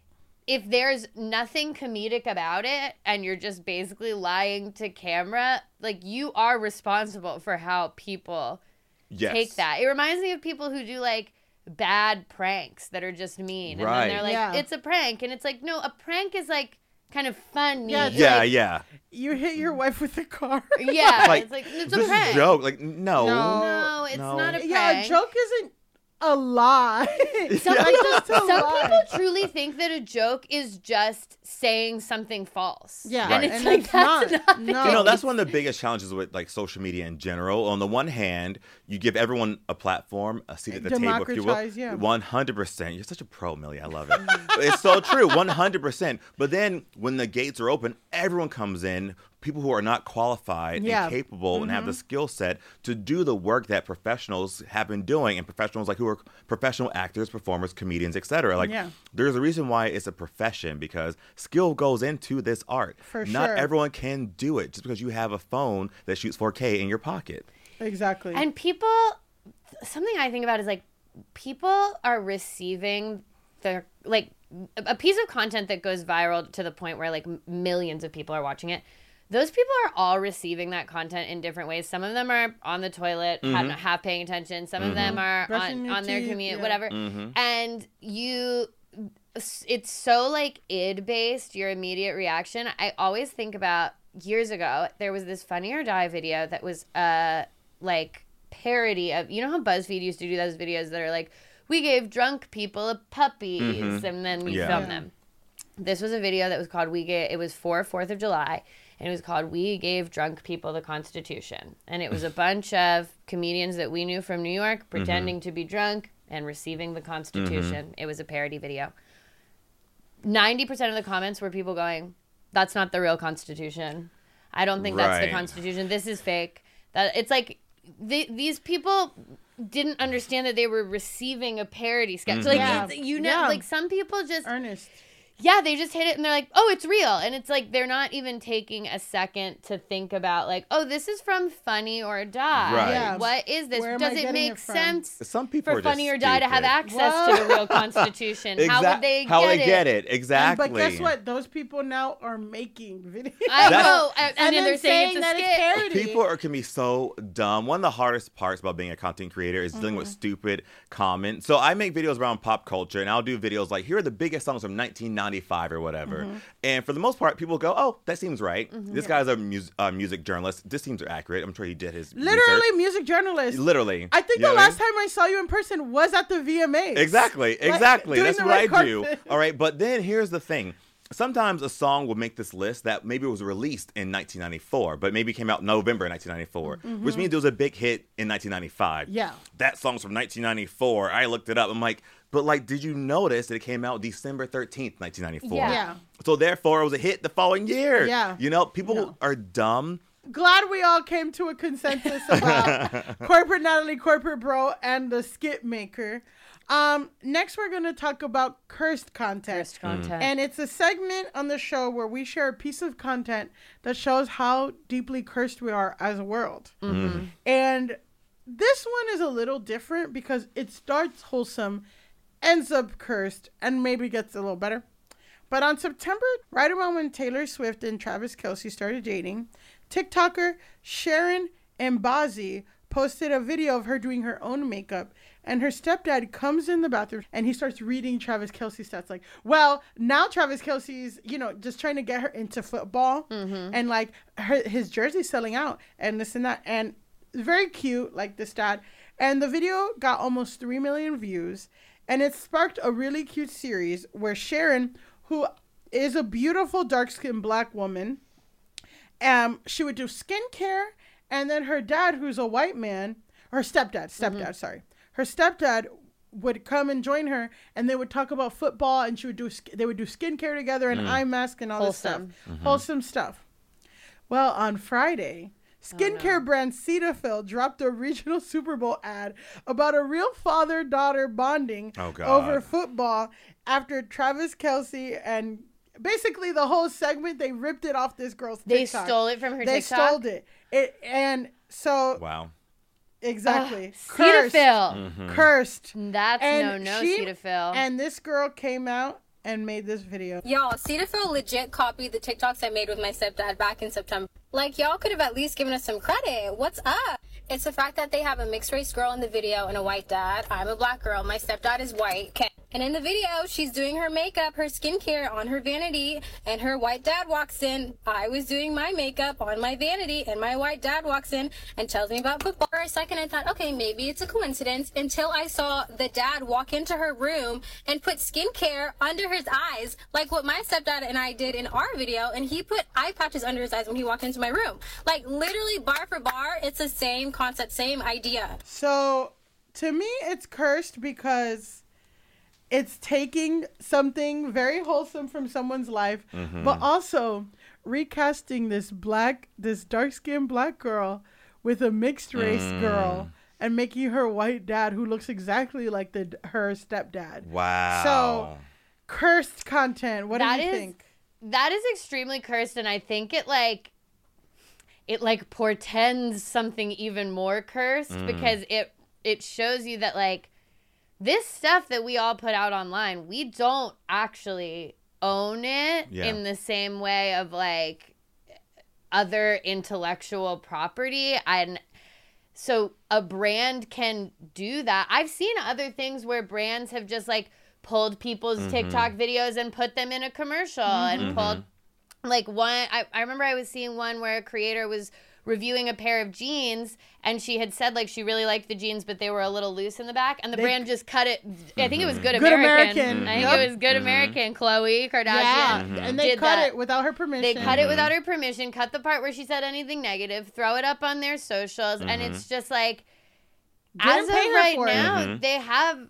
if there's nothing comedic about it and you're just basically lying to camera, like, you are responsible for how people Yes. take that. It reminds me of people who do, like, bad pranks that are just mean. And Right. then they're like, Yeah. it's a prank. And it's like, no, a prank is, like, kind of funny. Yeah, Yeah, Like, yeah. You hit your wife with a car. yeah. Like, it's like, it's a This is prank. a joke. Like, no. No. No, it's No. not a prank. Yeah, a joke isn't a lie. Some, Like, people, just a some lie. people truly think that a joke is just saying something false. Yeah, And Right. it's and like, it's that's not. not, the No. You know, case. that's one of the biggest challenges with like social media in general. On the one hand, you give everyone a platform, a seat at the table, if you will. Democratize, yeah. one hundred percent. You're such a pro, Millie. I love it. It's so true, one hundred percent. But then when the gates are open, everyone comes in, people who are not qualified Yeah. and capable and have the skill set to do the work that professionals have been doing, and professionals like who are professional actors, performers, comedians, et cetera. Like, Yeah. there's a reason why it's a profession, because skill goes into this art. For Not sure. everyone can do it just because you have a phone that shoots four K in your pocket. Exactly. And people, something I think about is like, people are receiving the, like, a piece of content that goes viral to the point where like m- millions of people are watching it. Those people are all receiving that content in different ways. Some of them are on the toilet, Mm-hmm. half, half paying attention. Some of them are Brushing on, their on their teeth, commute, yeah. whatever. Mm-hmm. And you, it's so like id based, your immediate reaction. I always think about years ago, there was this Funny or Die video that was uh like parody of, you know how BuzzFeed used to do those videos that are like, we gave drunk people a puppies, and then you Yeah. film Yeah. them. This was a video that was called We Gave, it was for fourth of July, and it was called We Gave Drunk People the Constitution. And it was a bunch of comedians that we knew from New York pretending to be drunk and receiving the Constitution. It was a parody video. ninety percent of the comments were people going, that's not the real Constitution. I don't think that's the Right. Constitution. This is fake. That it's like the, these people didn't understand that they were receiving a parody sketch. Like, Yeah. it's, you know, Yeah. like some people just Ernest. yeah, they just hit it and they're like, oh, it's real. And it's like they're not even taking a second to think about, like, oh, this is from Funny or Die. Right. Yeah. What is this? Where am Does I it getting make it from? sense Some people for are just Funny or Die to have stupid. access to the real Constitution? How Exact- would they How get they it? get it? Exactly. But guess what? Those people now are making videos. I That's- know. And, and then they're saying, it's a that skit. it's parody. People are can be so dumb. One of the hardest parts about being a content creator is dealing with Mm-hmm. stupid comments. So I make videos around pop culture, and I'll do videos like, here are the biggest songs from nineteen ninety-five or whatever. Mm-hmm. And for the most part, people go, oh, that seems right. This guy's a mus- uh, music journalist. This seems accurate. I'm sure he did his Literally, research. music journalist. Literally. I think You know the what I last time I saw you in person was at the V M As. Exactly, Like, exactly. doing That's the what I red do. carpet. All right, but then here's the thing. Sometimes a song will make this list that maybe it was released in nineteen ninety-four, but maybe came out in November nineteen ninety-four, which means it was a big hit in nineteen ninety-five. Mm-hmm. Yeah. That song's from nineteen ninety-four. I looked it up. I'm like, but like, did you notice that it came out December thirteenth, nineteen ninety-four? Yeah. Yeah. So therefore, it was a hit the following year. Yeah. You know, people No. are dumb. Glad we all came to a consensus about corporate Natalie, corporate bro, and the skit maker. Um, next, we're going to talk about cursed content. Cursed content. And it's a segment on the show where we share a piece of content that shows how deeply cursed we are as a world. And this one is a little different because it starts wholesome ends up cursed and maybe gets a little better. But on September, right around when Taylor Swift and Travis Kelce started dating, TikToker Sharon Mbazi posted a video of her doing her own makeup, and her stepdad comes in the bathroom and he starts reading Travis Kelce's stats. Like, well, now Travis Kelce's, you know, just trying to get her into football, mm-hmm. and like her, his jersey's selling out and this and that. And very cute, like this dad. And the video got almost three million views, and it sparked a really cute series where Sharon, who is a beautiful dark-skinned black woman, um, she would do skincare, and then her dad, who's a white man, her stepdad, stepdad, mm-hmm. sorry, her stepdad would come and join her, and they would talk about football, and she would do they would do skincare together and mm. eye mask and all Wholesome. this stuff, Mm-hmm. wholesome stuff. Well, on Friday, skincare oh, no. brand Cetaphil dropped a regional Super Bowl ad about a real father-daughter bonding oh, God. over football after Travis Kelce and basically the whole segment, they ripped it off this girl's They TikTok. stole it from her they TikTok? They stole it. it. And so... Wow. Exactly. Uh, cursed. Cetaphil. Mm-hmm. Cursed. That's and no, no, she, Cetaphil. And this girl came out and made this video. Y'all, Cetaphil legit copied the TikToks I made with my stepdad back in September. Like, y'all could have at least given us some credit. What's up? It's the fact that they have a mixed race girl in the video and a white dad. I'm a black girl. My stepdad is white. Okay. And in the video, she's doing her makeup, her skincare on her vanity, and her white dad walks in. I was doing my makeup on my vanity, and my white dad walks in and tells me about football. For a second, I thought, okay, maybe it's a coincidence, until I saw the dad walk into her room and put skincare under his eyes, like what my stepdad and I did in our video, and he put eye patches under his eyes when he walked into my room. Like, literally, bar for bar, it's the same concept, same idea. So, to me, it's cursed because... it's taking something very wholesome from someone's life, mm-hmm. but also recasting this black, this dark-skinned black girl with a mixed race mm. girl and making her white dad who looks exactly like the her stepdad. Wow. So, cursed content. What that do you is, think? That is extremely cursed, and I think it like it like portends something even more cursed mm. because it it shows you that like this stuff that we all put out online, we don't actually own it yeah. in the same way of like other intellectual property. And so a brand can do that. I've seen other things where brands have just like pulled people's mm-hmm. TikTok videos and put them in a commercial mm-hmm. and pulled like one. I, I remember I was seeing one where a creator was reviewing a pair of jeans, and she had said like she really liked the jeans, but they were a little loose in the back, and the they, brand just cut it. I think it was Good, Good American. American. I think Yep. it was Good mm-hmm. American. Khloe Kardashian. Yeah, mm-hmm. and they did cut that. it without her permission. They cut mm-hmm. it without her permission. Cut the part where she said anything negative. Throw it up on their socials, mm-hmm. and it's just like, Didn't as of right now, mm-hmm. they have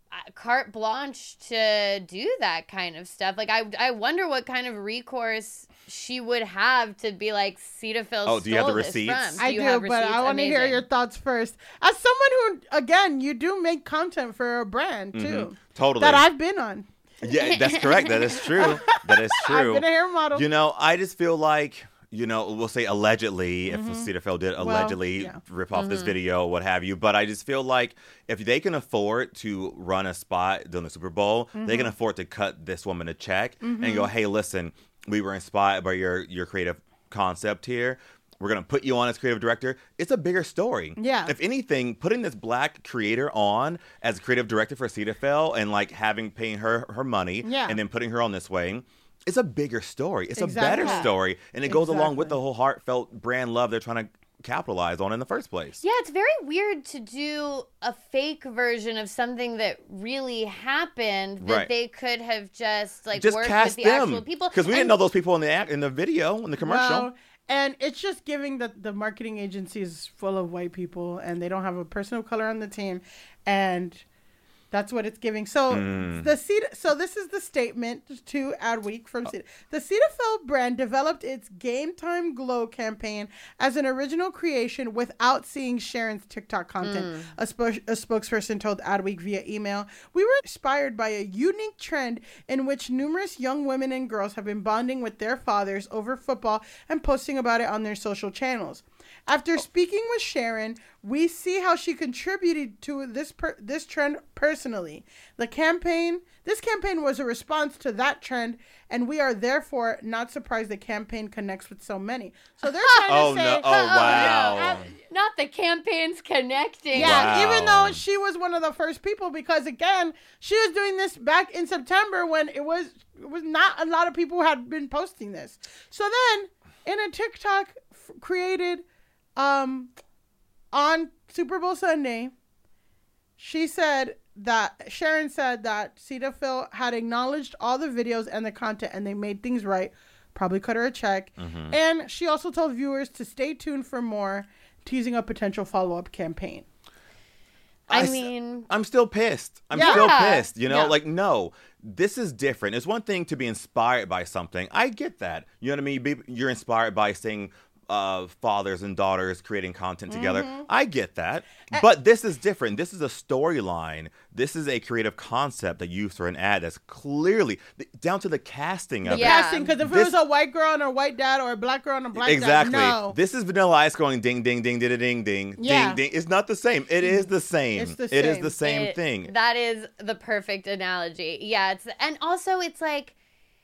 carte blanche to do that kind of stuff. Like I, I wonder what kind of recourse she would have to be like Cetaphil. Oh, do you have the receipts? From. I do, do, have but I want to hear your thoughts first. As someone who, again, you do make content for a brand too, mm-hmm. totally that I've been on. Yeah, that's correct. That is true. That is true. I've been a hair model. You know, I just feel like, you know, we'll say allegedly, mm-hmm. if Cetaphil did allegedly well, yeah. rip off mm-hmm. this video, what have you. But I just feel like if they can afford to run a spot during the Super Bowl, mm-hmm. they can afford to cut this woman a check mm-hmm. and go, hey, listen, we were inspired by your, your creative concept here. We're going to put you on as creative director. It's a bigger story. Yeah. If anything, putting this black creator on as creative director for Cetaphil and like having, paying her her money yeah. and then putting her on this way, it's a bigger story. It's exactly. a better story. And it goes exactly. along with the whole heartfelt brand love they're trying to capitalize on in the first place. Yeah, it's very weird to do a fake version of something that really happened that right. they could have just like just worked cast with the them. actual people. Because we and, didn't know those people in the act, in the video, in the commercial. Well, and it's just giving that the marketing agency is full of white people and they don't have a person of color on the team. And that's what it's giving. So mm. the Cet- so this is the statement to Adweek from Cet- the Cetaphil brand developed its Game Time Glow campaign as an original creation without seeing Sharon's TikTok content. Mm. A, sp- a spokesperson told Adweek via email, "We were inspired by a unique trend in which numerous young women and girls have been bonding with their fathers over football and posting about it on their social channels. After speaking with Sharon, we see how she contributed to this per- this trend personally. The campaign, this campaign was a response to that trend, and we are therefore not surprised the campaign connects with so many. So they're trying Oh, to no. say, Oh, wow. no. Not the campaigns connecting. yeah, Wow. even though she was one of the first people, because again, she was doing this back in September when it was it was not a lot of people who had been posting this. So then, in a TikTok f- created um, on Super Bowl Sunday, she said that Sharon said that Cetaphil had acknowledged all the videos and the content, and they made things right. Probably cut her a check. Mm-hmm. And she also told viewers to stay tuned for more, teasing a potential follow-up campaign. I I s- mean, I'm still pissed. I'm Yeah. still pissed. You know, Yeah. like, no, this is different. It's one thing to be inspired by something. I get that. You know what I mean? Be- You're inspired by seeing uh, fathers and daughters creating content together. Mm-hmm. I get that. But this is different. This is a storyline. This is a creative concept that you use for an ad that's clearly down to the casting of Yeah. it. Casting, because if This- it was a white girl and a white dad or a black girl and a black Exactly. dad, no. This is Vanilla Ice going ding, ding, ding, ding, ding, ding, Yeah. ding, ding. It's not the same. It is the same. It's the It is same. the same It- thing. That is the perfect analogy. Yeah, it's and also it's like,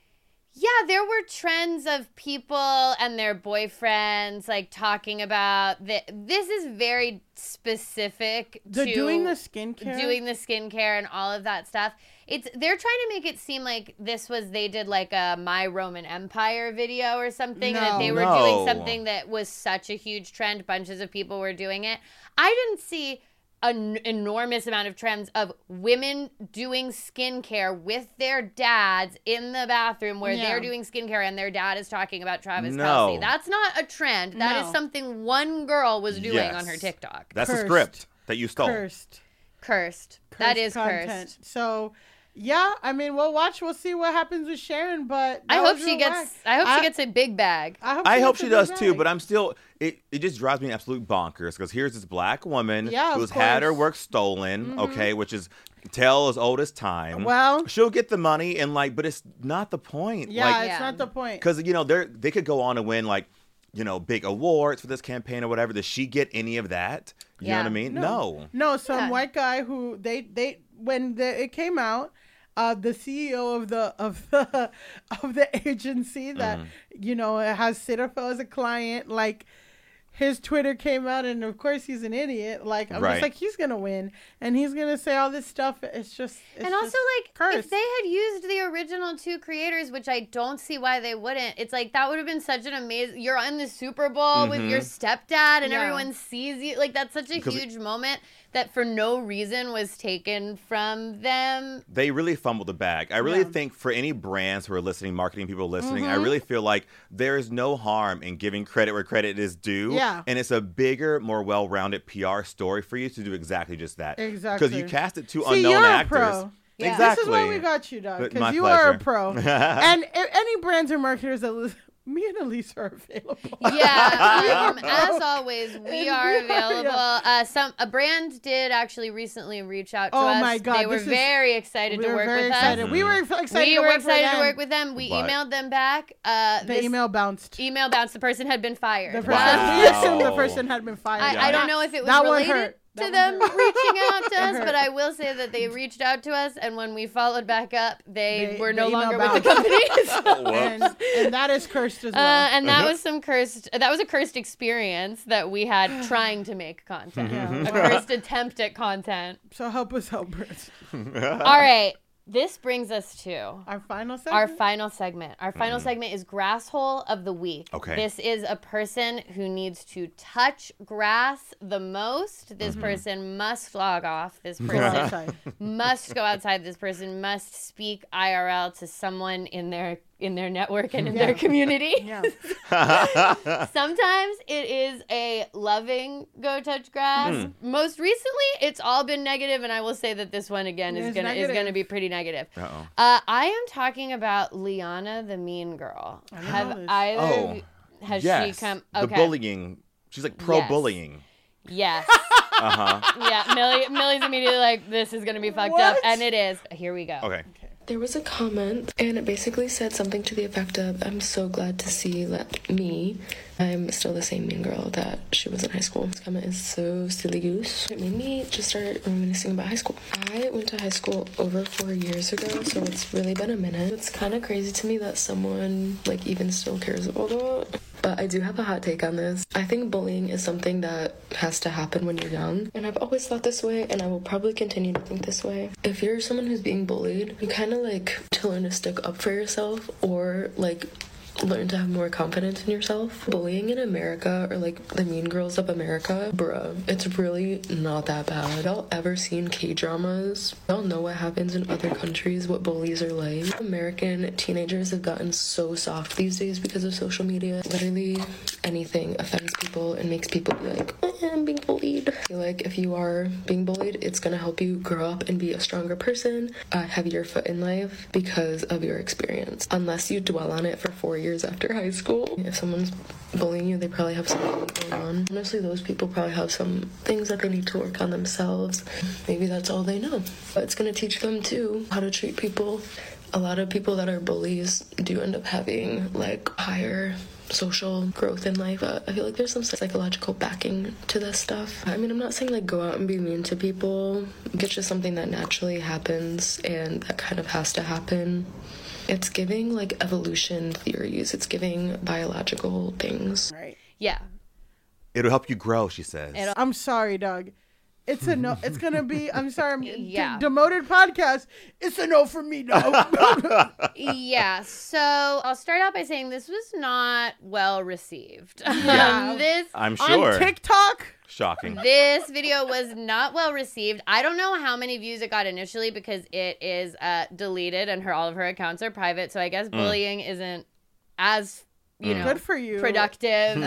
yeah, there were trends of people and their boyfriends like talking about that. This is very specific The to doing the skincare. doing the skincare and all of that stuff. It's they're trying to make it seem like this was they did like a My Roman Empire video or something, and that they were No. doing something that was such a huge trend. Bunches of people were doing it. I didn't see an enormous amount of trends of women doing skincare with their dads in the bathroom where Yeah. they're doing skincare and their dad is talking about Travis No. Kelce. That's not a trend. That is No. something one girl was doing Yes. on her TikTok. That's Cursed. a script that you stole. Cursed. Cursed. That Cursed is content. cursed. So, yeah, I mean, we'll watch. We'll see what happens with Sharon, but I that hope was she real gets. whack. I hope I- she gets a big bag. I hope I she, hope gets she a does big too, bag. but I'm still. It, it just drives me absolute bonkers because here's this black woman Yeah, of who's had her course. work stolen, okay, which is tell as old as time. Well- she'll get the money and like, but it's not the point. Yeah, like, it's Yeah. not the point. because you know they are they could go on and win like, you know, big awards for this campaign or whatever. Does she get any of that? You know Yeah. what I mean? No. No, some Yeah. white guy who they they when the, it came out, uh, the C E O of the of the of the agency that you know has Cetaphil as a client, like his Twitter came out, and of course he's an idiot. Like I'm Right. just like he's gonna win, and he's gonna say all this stuff. It's just it's And also, just like, cursed. if they had used the original two creators, which I don't see why they wouldn't, it's like that would have been such an amazing. You're in the Super Bowl with your stepdad, and Yeah. everyone sees you. Like, that's such a Because- huge moment that for no reason was taken from them. They really fumbled the bag. I really Yeah. think for any brands who are listening, marketing people listening, I Mm-hmm. really feel like there is no harm in giving credit where credit is due. Yeah. And it's a bigger, more well-rounded P R story for you to do exactly just that. Exactly. Because you casted two See, unknown you're a actors. pro. Yeah. Exactly. This is why we got you, dog. But Because my you are a pleasure. pro. And if any brands or marketers that listen, me and Elise are available. Yeah, um, as always, we And are we are, available. yeah. Uh, some a brand did actually recently reach out to Oh us. my God, they were this is- very excited We to were work very with excited. us. We were f- excited we to were work excited for to them. work with them. We But- emailed them back. Uh, The this email bounced. email bounced. The person had been fired. The person, Wow. We assumed the person had been fired. I, I don't know if it was That one related hurt. to That them one hurt. reaching out to It us, hurt. but I will say that they reached out to us, and when we followed back up, they, They- were the no email longer with the bounced. company. So- and, and that is cursed as well. Uh, and that was some cursed. That was a cursed experience that we had trying to make content. A cursed attempt at content. so help us help us. All right, this brings us to Our final segment. our final segment. Our final segment is Grass Hole of the Week. Okay. This is a person who needs to touch grass the most. This person must log off. This Go person outside. must go outside. This person must speak I R L to someone in their in their network and in Yeah. their community. Yeah. Sometimes it is a loving go touch grass. Most recently, it's all been negative, and I will say that this one again is It's gonna is negative. gonna be pretty negative. Uh-oh. Uh, I am talking about Liana, the mean girl. I don't know Have this. either of Oh, you- has yes. she come? The Okay. bullying. She's like pro-bullying. Yes. Uh-huh. Yeah. Millie, Millie's immediately like, this is gonna be fucked up, What? and it is. Here we go. Okay. There was a comment, and it basically said something to the effect of, I'm so glad to see that me, I'm still the same mean girl that she was in high school. This comment is so silly goose. It made me just start reminiscing about high school. I went to high school over four years ago, so it's really been a minute. It's kind of crazy to me that someone, like, even still cares about that. But I do have a hot take on this. I think bullying is something that has to happen when you're young. And I've always thought this way, and I will probably continue to think this way. If you're someone who's being bullied, you kind of like to learn to stick up for yourself, or like learn to have more confidence in yourself. Bullying in America, or like the Mean Girls of America, bruh, it's really not that bad. Y'all ever seen K-dramas? Y'all know what happens in other countries, what bullies are like. American teenagers have gotten so soft these days because of social media. Literally anything offends people and makes people be like, eh, I'm being bullied. I feel like if you are being bullied, it's gonna help you grow up and be a stronger person, uh, have your foot in life because of your experience. Unless you dwell on it for four years after high school. If someone's bullying you, they probably have something going on. Honestly, those people probably have some things that they need to work on themselves. Maybe that's all they know. But it's going to teach them, too, how to treat people. A lot of people that are bullies do end up having, like, higher social growth in life. Uh, I feel like there's some psychological backing to this stuff. I mean, I'm not saying, like, go out and be mean to people. It's just something that naturally happens and that kind of has to happen. It's giving, like, evolution theories. It's giving biological things. Right. Yeah. It'll help you grow, she says. It'll- I'm sorry, Doug. It's a no. It's gonna be. I'm sorry. I'm, Yeah. d- demoted podcast. It's a no for me. No. Yeah, so I'll start out by saying this was not well received. Yeah. Um, this I'm sure. On TikTok. Shocking. this video was not well received. I don't know how many views it got initially because it is uh, deleted and her all of her accounts are private. So I guess bullying isn't as you know Good for you. productive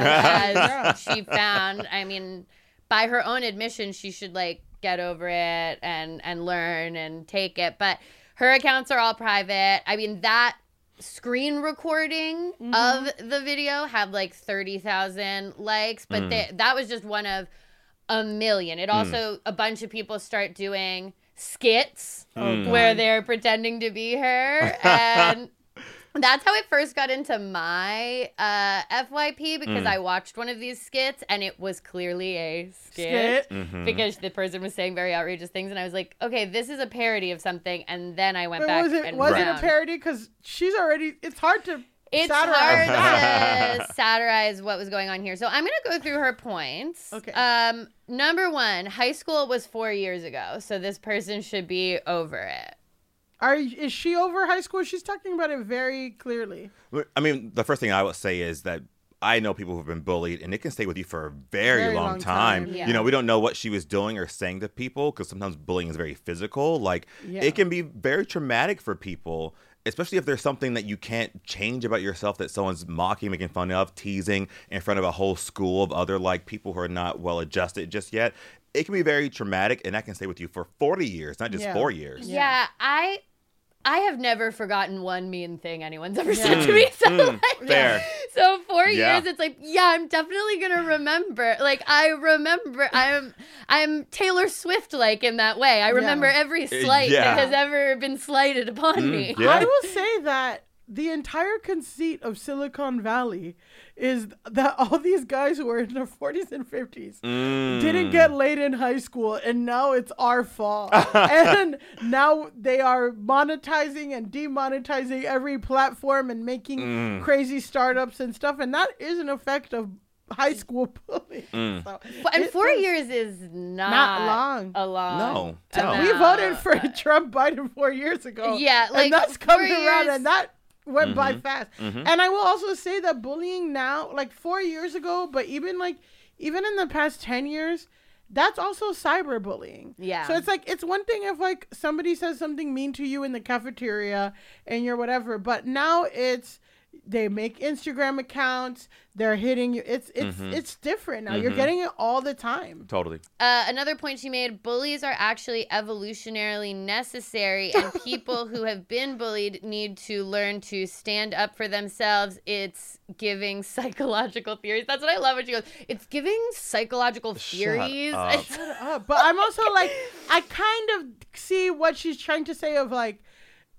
as she found. I mean, by her own admission, she should like get over it and and learn and take it. But her accounts are all private. I mean, that screen recording Mm-hmm. of the video had like thirty thousand likes, but Mm. they, that was just one of a million. It also, a bunch of people start doing skits Oh, where they're pretending to be her. And that's how it first got into my uh, F Y P because Mm. I watched one of these skits and it was clearly a skit, Skit. Mhm. because the person was saying very outrageous things and I was like, okay, this is a parody of something. And then I went But back was it and was it found- a parody? Because she's already. It's hard to. It's satirize that. hard to satirize what was going on here. So I'm going to go through her points. Okay. Um, number one, high school was four years ago, so this person should be over it. Are is she over high school? She's talking about it very clearly. I mean, the first thing I would say is that I know people who've been bullied, and it can stay with you for a very, Very long, long time. time. Yeah. You know, we don't know what she was doing or saying to people because sometimes bullying is very physical. Like, Yeah. it can be very traumatic for people, especially if there's something that you can't change about yourself that someone's mocking, making fun of, teasing in front of a whole school of other, like, people who are not well adjusted just yet. It can be very traumatic, and that can stay with you for forty years, not just Yeah. four years. Yeah, I I have never forgotten one mean thing anyone's ever Yeah. said to me. So, Mm, like, fair. so four Yeah. years, it's like, yeah, I'm definitely gonna remember. Like, I remember, I'm I'm Taylor Swift like in that way. I remember every slight yeah. that has ever been slighted upon Mm, me. yeah. I will say that the entire conceit of Silicon Valley is that all these guys who are in their forties and fifties Mm. didn't get laid in high school, and now it's our fault. And now they are monetizing and demonetizing every platform and making Mm. crazy startups and stuff, and that is an effect of high school bullying. Mm. So But- And it four is years is not, not long. a long. No. amount. No. We voted for Trump Biden four years ago. Yeah, like, and that's four coming around, years- and that went by Mhm. fast. Mhm. And I will also say that bullying now, like four years ago, but even like even in the past ten years, that's also cyberbullying. Yeah. So it's like it's one thing if like somebody says something mean to you in the cafeteria and you're whatever, but now it's they make Instagram accounts, they're hitting you. It's it's Mhm. it's different now. You're Mhm. getting it all the time. Totally. Uh, another point she made, bullies are actually evolutionarily necessary, and people who have been bullied need to learn to stand up for themselves. It's giving psychological theories. That's what I love when she goes, it's giving psychological theories. up. It's- Uh, but I'm also like, I kind of see what she's trying to say of like,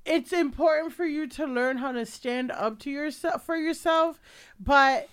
it's important for you to learn how to stand up to yourself for yourself, but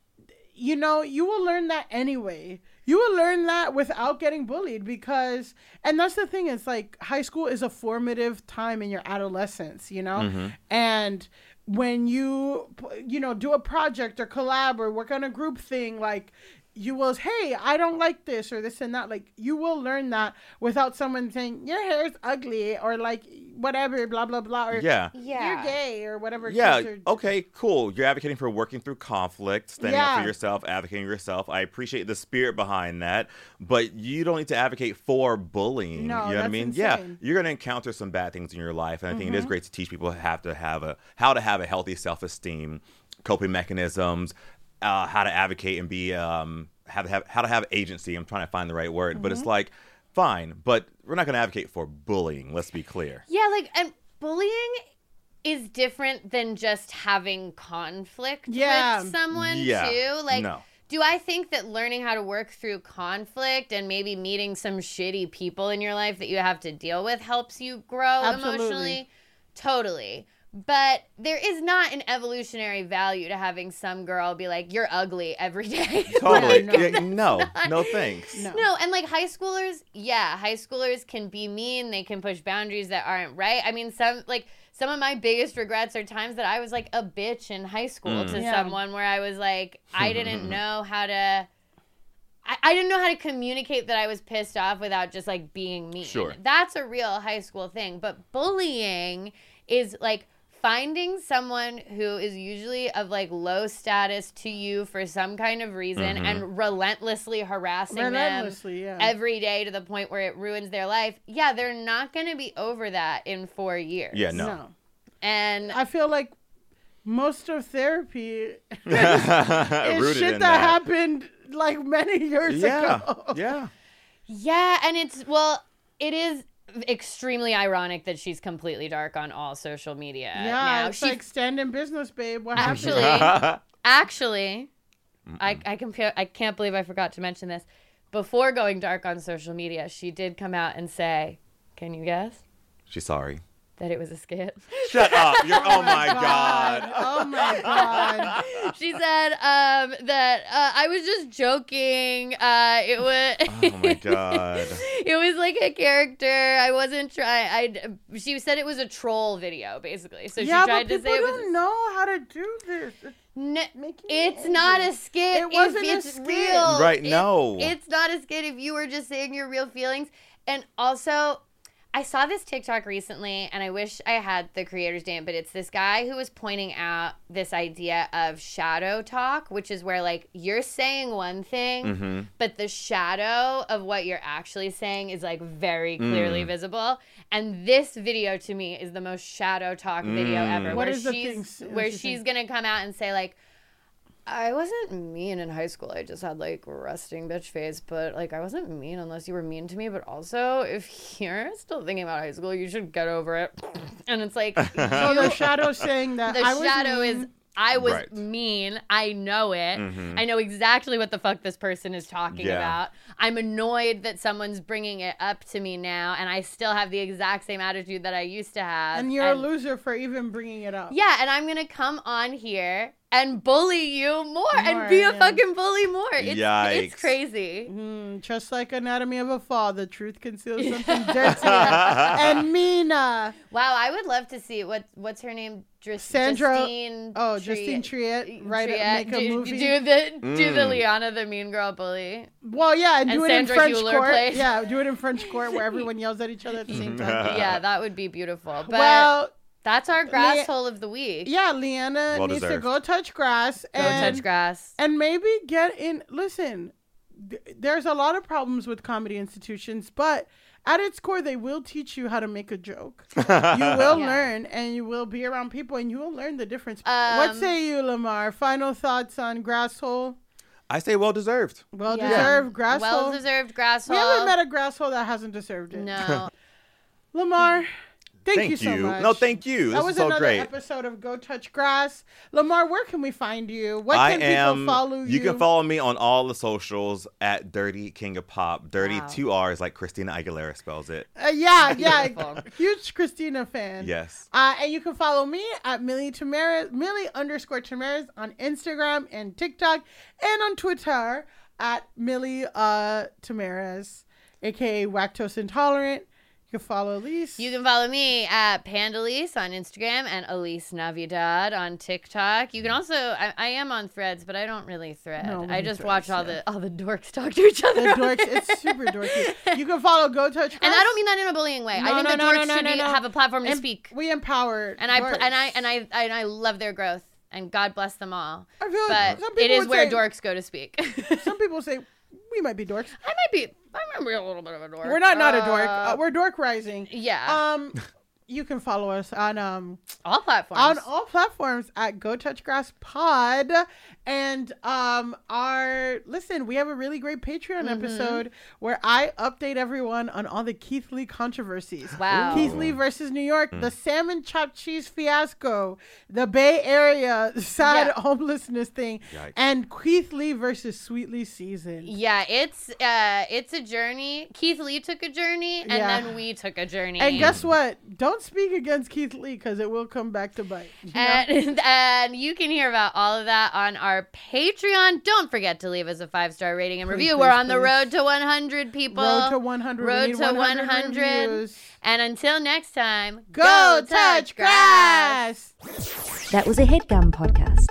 you know, you will learn that anyway. You will learn that without getting bullied because, and that's the thing, is like high school is a formative time in your adolescence, you know? Mm-hmm. And when you, you know, do a project or collab or work on a group thing, like you will, hey, I don't like this or this and that. Like you will learn that without someone saying your hair is ugly or like whatever, blah, blah, blah. Or Yeah. Yeah. you're gay or whatever. Yeah. kids are- Okay, cool. You're advocating for working through conflict, standing up Yeah. for yourself, advocating for yourself. I appreciate the spirit behind that, but you don't need to advocate for bullying. No, you know what I that's mean? Yeah. insane. You're going to encounter some bad things in your life, and I think it is Mm-hmm. great to teach people have to have a how to have a healthy self-esteem, coping mechanisms, uh, how to advocate and be um how to have how to have agency. I'm trying to find the right word, but it's Mm-hmm. like fine, but we're not going to advocate for bullying. Let's be clear. Yeah, like, and bullying is different than just having conflict Yeah. with someone, Yeah. too. Like, No. do I think that learning how to work through conflict and maybe meeting some shitty people in your life that you have to deal with helps you grow Absolutely. emotionally? Totally. But there is not an evolutionary value to having some girl be like, you're ugly every day. Totally. no. Yeah, no, no thanks. No. No, and like high schoolers, yeah, high schoolers can be mean. They can push boundaries that aren't right. I mean, some like some of my biggest regrets are times that I was like a bitch in high school Mm. to Yeah. someone where I was like, I didn't know how to. I, I didn't know how to communicate that I was pissed off without just like being mean. Sure. That's a real high school thing. But bullying is like finding someone who is usually of like low status to you for some kind of reason Mhm. and relentlessly harassing Relentlessly, them yeah. every day to the point where it ruins their life. Yeah, they're not going to be over that in four years. Yeah, no. No. And I feel like most of therapy is Rooted shit in that, happened like many years Yeah, ago. yeah. yeah, and it's, well, it is extremely ironic that she's completely dark on all social media Yeah, now. it's She like stand in business, babe. What Actually, happened? actually, I I compare. I can't believe I forgot to mention this. Before going dark on social media, she did come out and say, "Can you guess She's sorry. that it was a skit?" Shut up. You're, oh my God. Oh my god. She said um, that uh, I was just joking. Uh, it was. Oh my God. It was like a character. I wasn't trying. I. She said it was a troll video, basically. So Yeah, she but tried to people say it don't was. know how to do this. N- making me it's not a angry. skit. It wasn't a if it's skit. real. Right, It- no. It's not a skit if you were just saying your real feelings. And also, I saw this TikTok recently, and I wish I had the creator's name, but it's this guy who was pointing out this idea of shadow talk, which is where, like, you're saying one thing, Mm-hmm. but the shadow of what you're actually saying is, like, very clearly Mm. visible. And this video, to me, is the most shadow talk video Mm. ever. What where is the she's, thing- Where what's the she's thing? going to come out and say, like, I wasn't mean in high school. I just had like resting bitch face, but like I wasn't mean unless you were mean to me. But also, if you're still thinking about high school, you should get over it. And it's like, So you- the shadow saying that the I was shadow is mean. I was Right. mean. I know it. Mhm. I know exactly what the fuck this person is talking Yeah. about. I'm annoyed that someone's bringing it up to me now, and I still have the exact same attitude that I used to have. and you're a loser for even bringing it up. Yeah, and I'm gonna come on here and bully you more, and More, be a yeah. fucking bully more. It's, Yikes. it's crazy. Mm, just like Anatomy of a Fall, the truth conceals something dirty and meaner. Wow, I would love to see what what's her name, Dris- Sandra- Justine. Oh, Tri- Justine Triet, right? Triet. Make a do, movie. Do the do the Mm. Liana the Mean Girl bully. Well, yeah, and, And do it Sandra in French Hewler court. plays. Yeah, do it in French court where everyone yells at each other at the same time. Yeah, that would be beautiful. But well, that's our grass Lea- hole of the week. yeah, Leanna Well needs to deserved. go touch grass Go and touch grass. and maybe get in. Listen, th- there's a lot of problems with comedy institutions, but at its core, they will teach you how to make a joke. You will Yeah. learn, and you will be around people, and you will learn the difference. what Um, say you, Lamar? Final thoughts on grass hole? I say well deserved. Well Yeah. deserved grass Well hole. deserved grass We hole. haven't met a grass hole that hasn't deserved it. No. Lamar, Thank, Thank you so you. much. No, thank you. That This was is so another great. episode of Go Touch Grass. Lamar, where can we find you? What I can am. people follow you? You can follow me on all the socials at Dirty King of Pop. Dirty Wow. two R's, like Christina Aguilera spells it. Uh, yeah, yeah. Beautiful. Huge Christina fan. Yes. Uh, and you can follow me at Millie Tamaris, Millie underscore Tamaris on Instagram and TikTok, and on Twitter at Millie uh, Tamaris, aka Lactose Intolerant. You can follow Elise. You can follow me at Pandalise on Instagram and Elise Navidad on TikTok. You can also, I, I am on Threads, but I don't really thread. No, I we just Threads, watch all yeah. the all the dorks talk to each other. The on dorks, there. it's super dorky. You can follow Go Touch Grass. And I don't mean that in a bullying way. No, I think no, the no, dorks no, no, should no, be, no. have a platform to Em- speak. We empower And I dorks. and I and I and I love their growth. And God bless them all. I feel like But some it people is would where say- dorks go to speak. Some people say we might be dorks. I might be. I might be a little bit of a dork. We're not not a dork. Uh, Uh, we're dork rising. yeah. Um, you can follow us on um all platforms. on all platforms at Go Touch Grass Pod, and um our listen. We have a really great Patreon Mm-hmm. episode where I update everyone on all the Keith Lee controversies. Wow. Keith Lee versus New York, the salmon chopped cheese fiasco, the Bay Area sad Yeah. homelessness thing, Yikes. and Keith Lee versus Sweetly Seasoned. Yeah, it's uh, it's a journey. Keith Lee took a journey, and Yeah. then we took a journey. And guess what? Don't speak against Keith Lee because it will come back to bite. you know? And, and you can hear about all of that on our Patreon. Don't forget to leave us a five star rating and Please, review. please, We're on the please. road to one hundred people. Road to one hundred. We Road need to one hundred. reviews. And until next time, Go, touch grass. That was a headgum podcast.